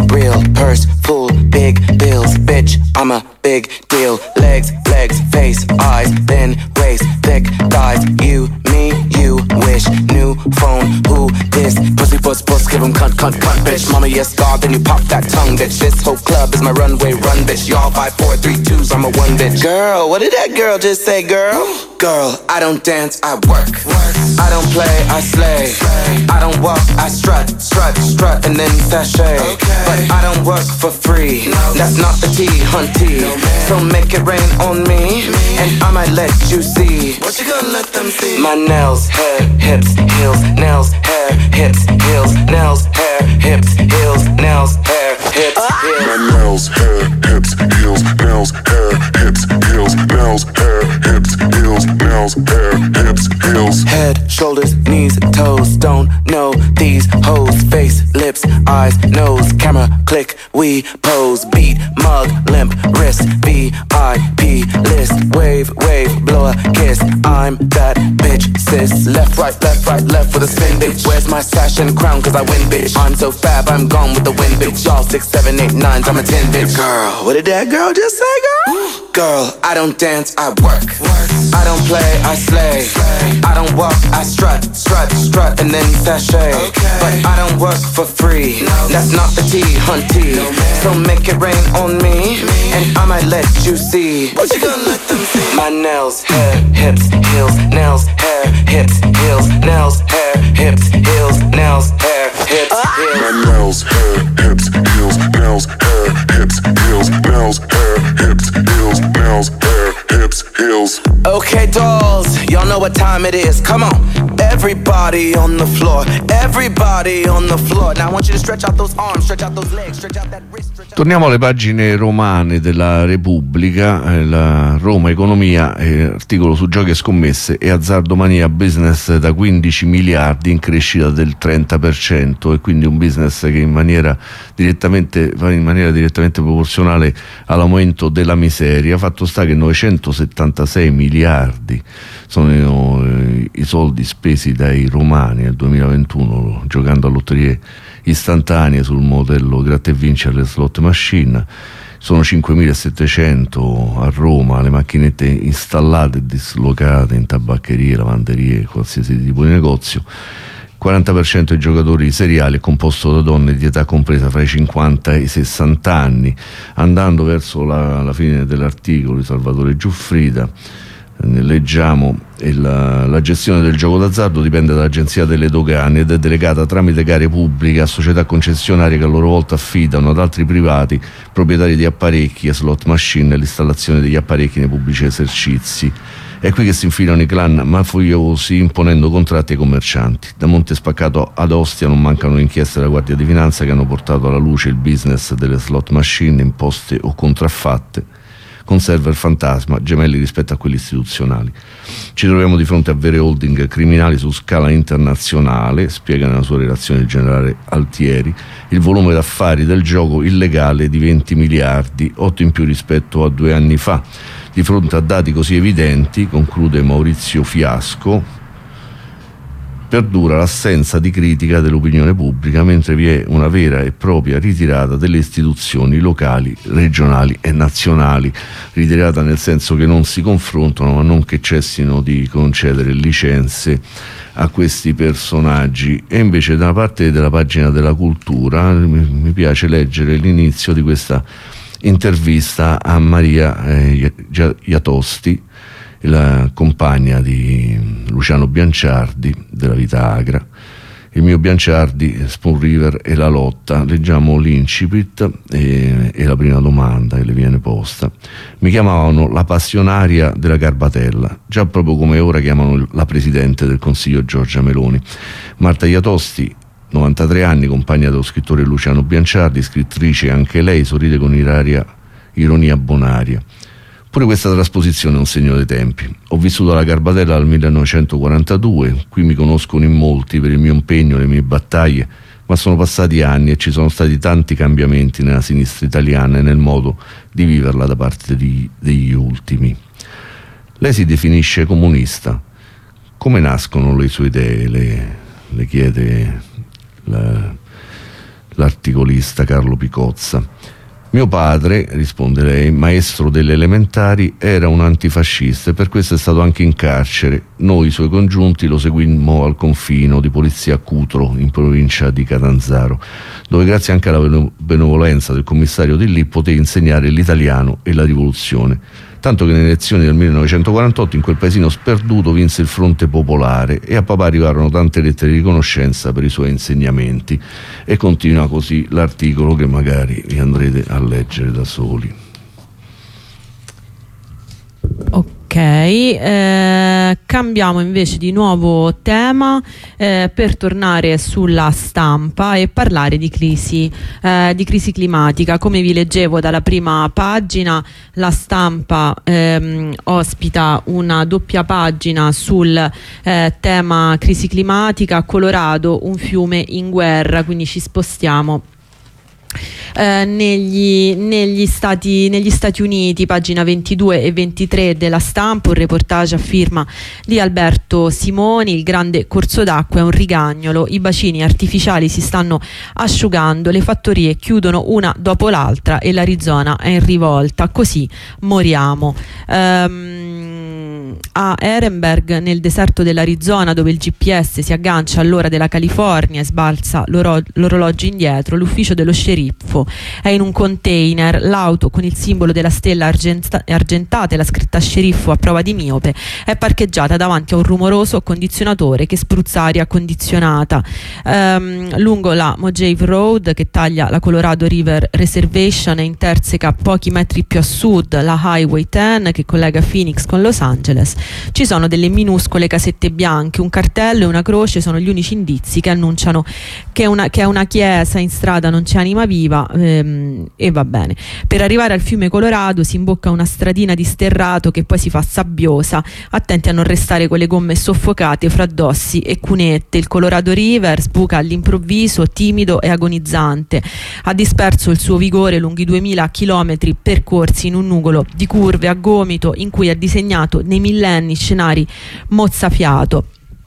real. Purse full, big bills. Bitch, I'm a big deal. Legs, legs, face, eyes, thin waist, thick thighs. You, me, you wish. New phone, who this? Pussy, puss, puss, give him cunt, cunt, cunt, bitch. Mama, yes, God, then you pop that tongue, bitch. This whole club is my runway, run, bitch. Y'all five, four, three, twos, I'm a one, bitch. Girl, what did that girl just say, girl? Girl, I don't dance, I work. I don't play, I slay. I don't walk, I strut, strut, strut, and then sashay. But I don't work for free. That's not the T, hunty. So make it rain on me, and I might let you see. What you gonna let them see? My nails, hair, hips, heels, nails, hair, hips, heels, nails, hair, hips, heels, nails, hair, hips, heels. My nails, hair, hips, heels, nails, hair, hips, heels, nails, hair, hips, heels, nails, hair, hips, heels. Head, shoulders, knees, toes, don't know these hoes. Face, lips, eyes, nose, camera, click, we pose. Beat, mug, limp, wrist, V I P list. Wave, wave, blow a kiss. I'm that bitch, sis. Left, right, left, right, left with a spin, bitch. Where's my sash and crown, cause I win, bitch. I'm so fab, I'm gone with the wind, bitch. Y'all six, seven, eight, nines, I'm a ten, bitch. Girl, what did that girl just say, girl? Girl, I don't dance, I work. I don't play, I slay. I don't walk, I strut, strut, strut, and then sashay. But I don't work for free. That's not the T, hunty. So make it rain on me, and I might let you see. What you gonna let them see? My nails, hair, hips, heels, nails, hair, hips, heels, nails, hair, hips, heels, nails, hair, hips, heels. My nails, hair, hips, heels, nails, hair, hips, heels, nails, hair, hips, heels, nails, hair, hips, heels. Okay, dolls, y'all know what time it is. Come on, everybody on the floor, everybody on the floor. Now I want you to stretch out those arms, stretch out those legs, stretch out that wrist. Stretch out... Torniamo alle pagine romane della Repubblica, eh, la Roma Economia, eh, articolo su giochi e scommesse e azzardomania, business da quindici miliardi in crescita del trenta per cento, e quindi un business che in maniera direttamente va in maniera direttamente proporzionale all'aumento della miseria. Fatto sta che novecentosettantasei miliardi sono eh, i soldi spesi dai romani nel duemilaventuno giocando a lotterie istantanee sul modello gratta e vinci alle slot machine. Sono cinquemilasettecento a Roma le macchinette installate e dislocate in tabaccherie, lavanderie, qualsiasi tipo di negozio. quaranta per cento dei giocatori seriali è composto da donne di età compresa fra i cinquanta e i sessanta anni. Andando verso la, la fine dell'articolo di Salvatore Giuffrida, leggiamo il, la gestione del gioco d'azzardo dipende dall'Agenzia delle Dogane ed è delegata tramite gare pubbliche a società concessionarie che a loro volta affidano ad altri privati proprietari di apparecchi e slot machine l'installazione degli apparecchi nei pubblici esercizi. È qui che si infilano i clan mafiosi imponendo contratti ai commercianti. Da Monte Spaccato ad Ostia non mancano inchieste della Guardia di Finanza che hanno portato alla luce il business delle slot machine imposte o contraffatte, con server fantasma gemelli rispetto a quelli istituzionali. Ci troviamo di fronte a vere holding criminali su scala internazionale, spiega nella sua relazione il generale Altieri. Il volume d'affari del gioco illegale di venti miliardi, otto in più rispetto a due anni fa. Di fronte a dati così evidenti, conclude Maurizio Fiasco, perdura l'assenza di critica dell'opinione pubblica, mentre vi è una vera e propria ritirata delle istituzioni locali, regionali e nazionali. Ritirata nel senso che non si confrontano, ma non che cessino di concedere licenze a questi personaggi. E invece da parte della pagina della cultura mi piace leggere l'inizio di questa intervista a Maria eh, Iatosti, la compagna di Luciano Bianciardi della Vita Agra. Il mio Bianciardi, Spoon River e la lotta. Leggiamo l'incipit e, e la prima domanda che le viene posta. Mi chiamavano la passionaria della Garbatella, già proprio come ora chiamano la presidente del Consiglio Giorgia Meloni. Marta Iatosti, novantatré anni, compagna dello scrittore Luciano Bianciardi, scrittrice anche lei, sorride con iraria, ironia bonaria. Pure questa trasposizione è un segno dei tempi. Ho vissuto alla Garbatella dal millenovecentoquarantadue, qui mi conoscono in molti per il mio impegno, le mie battaglie, ma sono passati anni e ci sono stati tanti cambiamenti nella sinistra italiana e nel modo di viverla da parte di, degli ultimi. Lei si definisce comunista. Come nascono le sue idee? Le, le chiede la, l'articolista Carlo Picozza. Mio padre, risponde lei, maestro delle elementari, era un antifascista e per questo è stato anche in carcere. Noi, suoi congiunti, lo seguimmo al confino di polizia a Cutro, in provincia di Catanzaro, dove grazie anche alla benevolenza del commissario di lì potei insegnare l'italiano e la rivoluzione. Tanto che nelle elezioni del millenovecentoquarantotto in quel paesino sperduto vinse il Fronte Popolare e a papà arrivarono tante lettere di riconoscenza per i suoi insegnamenti. E continua così l'articolo che magari vi andrete a leggere da soli. Ok, eh, cambiamo invece di nuovo tema eh, per tornare sulla stampa e parlare di crisi, eh, di crisi climatica. Come vi leggevo dalla prima pagina, la stampa ehm, ospita una doppia pagina sul eh, tema crisi climatica. Colorado, un fiume in guerra, quindi ci spostiamo Eh, negli, negli, Stati, negli Stati Uniti, pagina ventidue e ventitré della stampa, un reportage a firma di Alberto Simoni. Il grande corso d'acqua è un rigagnolo, i bacini artificiali si stanno asciugando, le fattorie chiudono una dopo l'altra e l'Arizona è in rivolta, così moriamo. Um, a Ehrenberg, nel deserto dell'Arizona, dove il G P S si aggancia all'ora della California e sbalza l'oro- l'orologio indietro, l'ufficio dello sceriffo è in un container. L'auto con il simbolo della stella argenta- argentata e la scritta sceriffo a prova di miope è parcheggiata davanti a un rumoroso condizionatore che spruzza aria condizionata. Um, lungo la Mojave Road, che taglia la Colorado River Reservation e interseca pochi metri più a sud la Highway dieci che collega Phoenix con Los Angeles, ci sono delle minuscole casette bianche, un cartello e una croce sono gli unici indizi che annunciano che, una, che è una chiesa. In strada non c'è anima viva, ehm, e va bene. Per arrivare al fiume Colorado si imbocca una stradina di sterrato che poi si fa sabbiosa, attenti a non restare con le gomme soffocate fra dossi e cunette. Il Colorado River sbuca all'improvviso, timido e agonizzante, ha disperso il suo vigore lungo i duemila chilometri percorsi in un nugolo di curve a gomito in cui ha disegnato nei millenni scenari mozzafiato,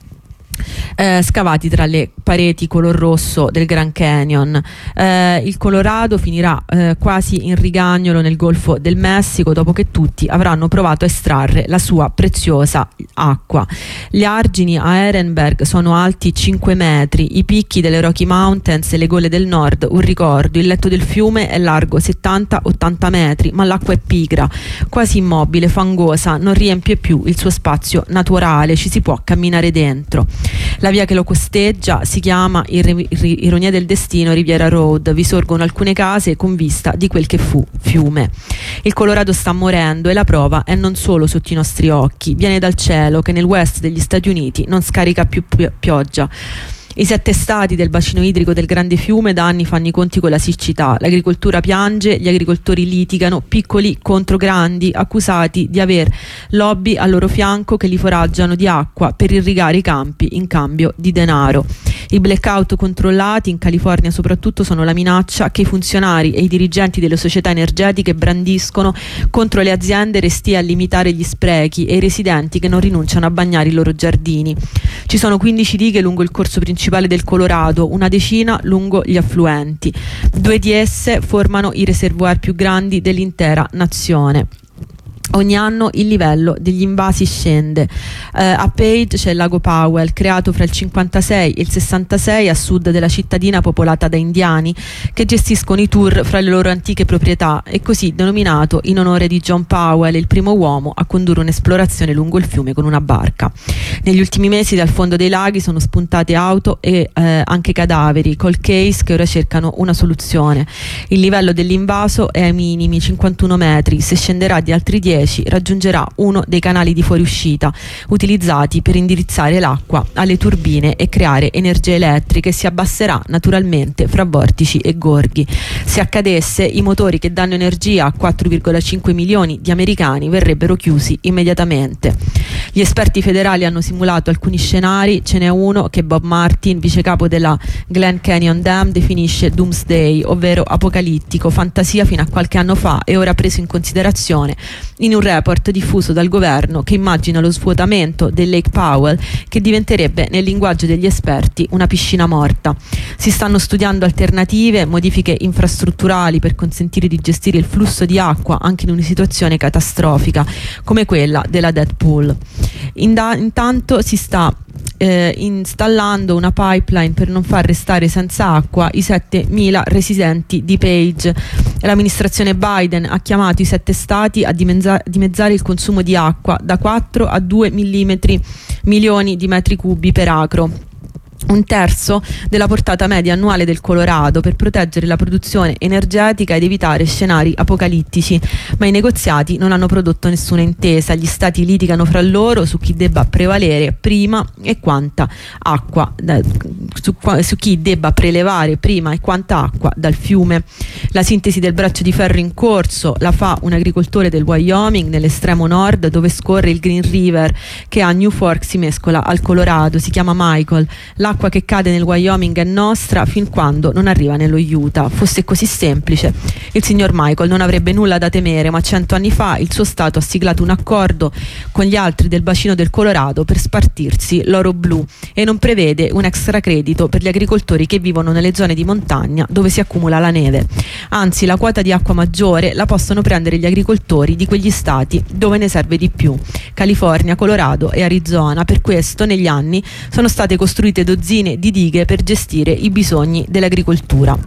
Eh, scavati tra le pareti color rosso del Grand Canyon. Eh, il Colorado finirà eh, quasi in rigagnolo nel Golfo del Messico dopo che tutti avranno provato a estrarre la sua preziosa acqua. Gli argini a Ehrenberg sono alti cinque metri, i picchi delle Rocky Mountains e le gole del nord un ricordo. Il letto del fiume è largo settanta ottanta metri, ma l'acqua è pigra, quasi immobile, fangosa, non riempie più il suo spazio naturale, ci si può camminare dentro. La via che lo costeggia si chiama, ironia del destino, Riviera Road. Vi sorgono alcune case con vista di quel che fu fiume. Il Colorado sta morendo e la prova è non solo sotto i nostri occhi, viene dal cielo che nel west degli Stati Uniti non scarica più pioggia. I sette stati del bacino idrico del grande fiume da anni fanno i conti con la siccità. L'agricoltura piange, gli agricoltori litigano, piccoli contro grandi, accusati di aver lobby al loro fianco che li foraggiano di acqua per irrigare i campi in cambio di denaro. I blackout controllati in California soprattutto sono la minaccia che i funzionari e i dirigenti delle società energetiche brandiscono contro le aziende restie a limitare gli sprechi e i residenti che non rinunciano a bagnare i loro giardini. Ci sono quindici dighe lungo il corso principale del Colorado, una decina lungo gli affluenti. Due di esse formano i reservoir più grandi dell'intera nazione. Ogni anno il livello degli invasi scende. Eh, a Page c'è il lago Powell, creato fra il cinquantasei e il sessantasei a sud della cittadina popolata da indiani che gestiscono i tour fra le loro antiche proprietà, e così denominato in onore di John Powell, il primo uomo a condurre un'esplorazione lungo il fiume con una barca. Negli ultimi mesi dal fondo dei laghi sono spuntate auto e eh, anche cadaveri, cold case che ora cercano una soluzione. Il livello dell'invaso è ai minimi, cinquantuno metri, se scenderà di altri dieci raggiungerà uno dei canali di fuoriuscita utilizzati per indirizzare l'acqua alle turbine e creare energia elettrica, e si abbasserà naturalmente fra vortici e gorghi. Se accadesse, i motori che danno energia a quattro virgola cinque milioni di americani verrebbero chiusi immediatamente. Gli esperti federali hanno simulato alcuni scenari, ce n'è uno che Bob Martin, vice capo della Glen Canyon Dam, definisce doomsday, ovvero apocalittico, fantasia fino a qualche anno fa e ora preso in considerazione in un report diffuso dal governo che immagina lo svuotamento del Lake Powell, che diventerebbe nel linguaggio degli esperti una piscina morta. Si stanno studiando alternative, modifiche infrastrutturali per consentire di gestire il flusso di acqua anche in una situazione catastrofica come quella della Dead Pool. Inda- intanto si sta Eh, installando una pipeline per non far restare senza acqua i settemila residenti di Page. L'amministrazione Biden ha chiamato i sette stati a dimezza- dimezzare il consumo di acqua da quattro a due millimetri, milioni di metri cubi per acro, un terzo della portata media annuale del Colorado, per proteggere la produzione energetica ed evitare scenari apocalittici. Ma i negoziati non hanno prodotto nessuna intesa. Gli stati litigano fra loro su chi debba prevalere prima e quanta acqua da, su, su chi debba prelevare prima e quanta acqua dal fiume. La sintesi del braccio di ferro in corso la fa un agricoltore del Wyoming, nell'estremo nord, dove scorre il Green River, che a New Fork si mescola al Colorado. Si chiama Michael. L'acqua che cade nel Wyoming è nostra fin quando non arriva nello Utah. Fosse così semplice, il signor Michael non avrebbe nulla da temere, ma cento anni fa il suo stato ha siglato un accordo con gli altri del bacino del Colorado per spartirsi l'oro blu e non prevede un extra credito per gli agricoltori che vivono nelle zone di montagna dove si accumula la neve. Anzi, la quota di acqua maggiore la possono prendere gli agricoltori di quegli stati dove ne serve di più: California, Colorado e Arizona. Per questo negli anni sono state costruite dozzine di dighe per gestire i bisogni dell'agricoltura.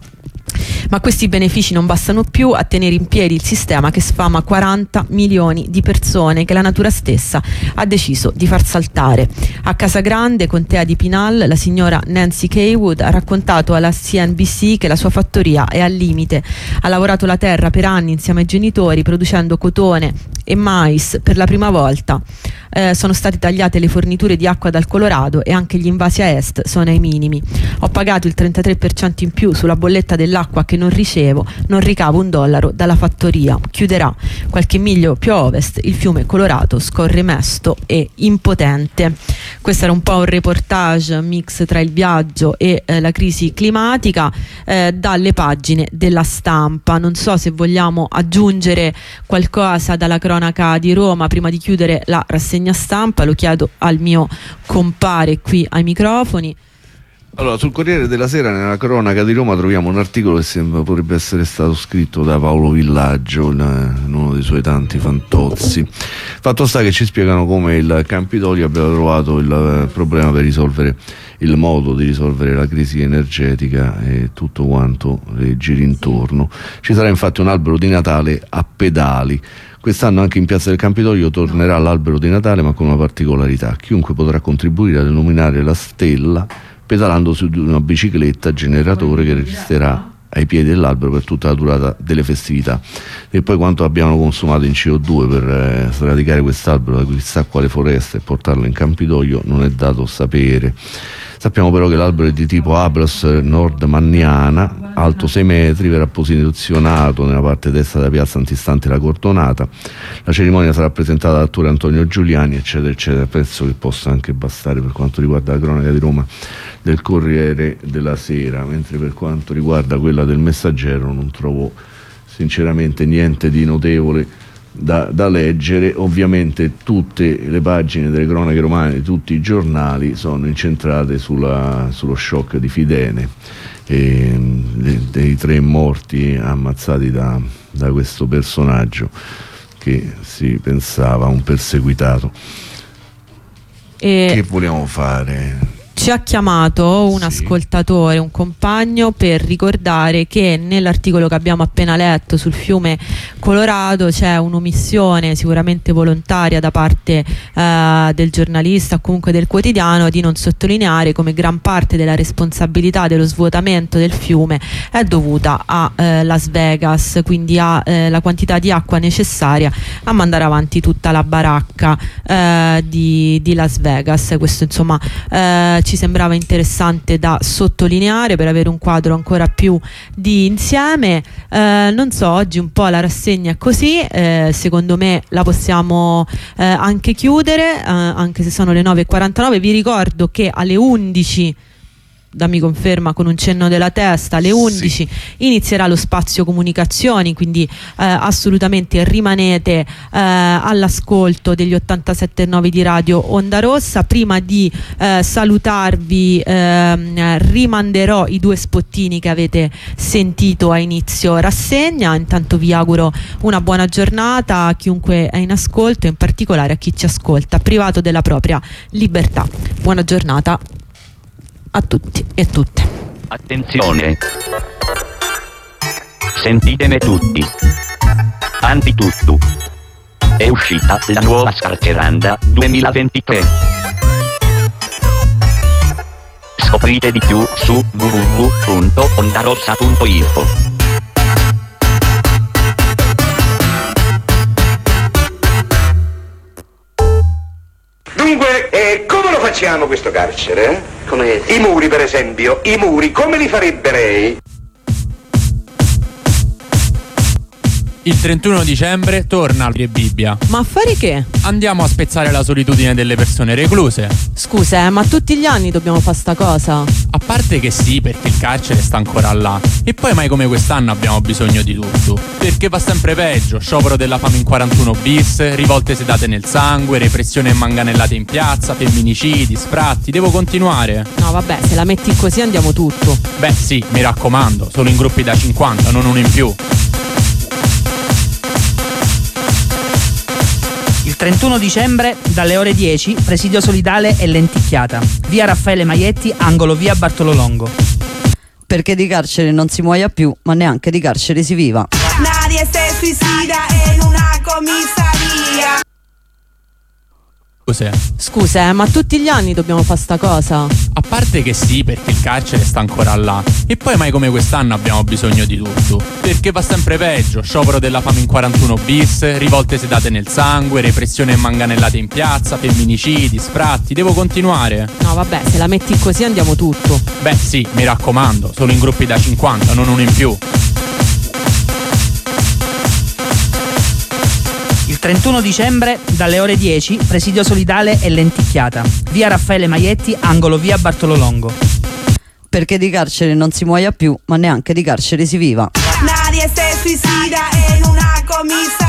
Ma questi benefici non bastano più a tenere in piedi il sistema che sfama quaranta milioni di persone, che la natura stessa ha deciso di far saltare. A Casa Grande, contea di Pinal, la signora Nancy Kaywood ha raccontato alla C N B C che la sua fattoria è al limite. Ha lavorato la terra per anni insieme ai genitori, producendo cotone e mais per la prima volta. Eh, sono state tagliate le forniture di acqua dal Colorado e anche gli invasi a est sono ai minimi. Ho pagato il trentatré per cento in più sulla bolletta dell'acqua che non ricevo, non ricavo un dollaro dalla fattoria. Chiuderà. Qualche miglio più a ovest il fiume Colorado scorre mesto e impotente. Questo era un po' un reportage mix tra il viaggio e eh, la crisi climatica eh, dalle pagine della Stampa. Non so se vogliamo aggiungere qualcosa dalla cronaca di Roma prima di chiudere la rassegna stampa. Lo chiedo al mio compare qui ai microfoni. Allora, sul Corriere della Sera, nella cronaca di Roma, troviamo un articolo che sembra potrebbe essere stato scritto da Paolo Villaggio in uno dei suoi tanti fantozzi. Fatto sta che ci spiegano come il Campidoglio abbia trovato il problema per risolvere, il modo di risolvere la crisi energetica e tutto quanto le giri intorno. Ci sarà infatti un albero di Natale a pedali. Quest'anno anche in Piazza del Campidoglio tornerà l'albero di Natale, ma con una particolarità: chiunque potrà contribuire ad illuminare la stella pedalando su una bicicletta generatore che resisterà ai piedi dell'albero per tutta la durata delle festività. E poi quanto abbiamo consumato in C O due per eh, sradicare quest'albero da chissà quale foresta e portarlo in Campidoglio non è dato sapere. Sappiamo però che l'albero è di tipo Abras nordmanniana, alto sei metri, verrà posizionato nella parte destra della piazza antistante la Cordonata. La cerimonia sarà presentata dall'attore Antonio Giuliani, eccetera eccetera. Penso che possa anche bastare per quanto riguarda la cronaca di Roma del Corriere della Sera, mentre per quanto riguarda quella del Messaggero non trovo sinceramente niente di notevole Da, da leggere. Ovviamente tutte le pagine delle cronache romane di tutti i giornali sono incentrate sulla, sullo shock di Fidene e dei, dei tre morti ammazzati da, da questo personaggio che si pensava un perseguitato. E che vogliamo fare? Ci ha chiamato un sì. ascoltatore, un compagno, per ricordare che nell'articolo che abbiamo appena letto sul fiume Colorado c'è un'omissione sicuramente volontaria da parte eh, del giornalista o comunque del quotidiano di non sottolineare come gran parte della responsabilità dello svuotamento del fiume è dovuta a eh, Las Vegas, quindi a eh, la quantità di acqua necessaria a mandare avanti tutta la baracca eh, di, di Las Vegas. Questo insomma eh, ci ci sembrava interessante da sottolineare per avere un quadro ancora più di insieme. Eh, non so, oggi un po' la rassegna è così, eh, secondo me la possiamo eh, anche chiudere, eh, anche se sono le nove e quarantanove. Vi ricordo che alle undici, dammi conferma con un cenno della testa, alle undici sì. inizierà lo spazio comunicazioni, quindi eh, assolutamente rimanete eh, all'ascolto degli ottantasette e nove di Radio Onda Rossa. Prima di eh, salutarvi eh, rimanderò i due spottini che avete sentito a inizio rassegna. Intanto vi auguro una buona giornata a chiunque è in ascolto, in particolare a chi ci ascolta privato della propria libertà. Buona giornata a tutti e tutte. Attenzione, sentitemi tutti. Antitutto, è uscita la nuova Scarceranda duemilaventitré. Scoprite di più su w w w punto ondarossa punto info. Dunque, eh, come lo facciamo questo carcere? Eh? Come? I muri, per esempio, i muri, come li farebbe lei? Il trentuno dicembre torna al Bibbia. Ma a fare che? Andiamo a spezzare la solitudine delle persone recluse. Scusa, eh, ma tutti gli anni dobbiamo fare sta cosa? A parte che sì, perché il carcere sta ancora là. E poi mai come quest'anno abbiamo bisogno di tutto. Perché va sempre peggio. Sciopero della fame in quarantuno bis, rivolte sedate nel sangue, repressione e manganellate in piazza, femminicidi, sfratti. Devo continuare? No vabbè, se la metti così andiamo tutto. Beh sì, mi raccomando, solo in gruppi da cinquanta, non uno in più. Il trentuno dicembre, dalle ore dieci, presidio solidale e lenticchiata. Via Raffaele Maietti, angolo via Bartolo Longo. Perché di carcere non si muoia più, ma neanche di carcere si viva. Nadie se suicida en una comisaría. Cos'è? Scusa, eh, ma tutti gli anni dobbiamo fare sta cosa? A parte che sì, perché il carcere sta ancora là. E poi mai come quest'anno abbiamo bisogno di tutto. Perché va sempre peggio. Sciopero della fame in quarantuno bis, rivolte sedate nel sangue, repressione e manganellate in piazza, femminicidi, sfratti. Devo continuare? No vabbè, se la metti così andiamo tutto. Beh sì, mi raccomando, solo in gruppi da cinquanta, non uno in più. Il trentuno dicembre, dalle ore dieci, presidio solidale e lenticchiata. Via Raffaele Maietti, angolo via Bartolo Longo. Perché di carcere non si muoia più, ma neanche di carcere si viva. Nadie se suicida en una comisaría.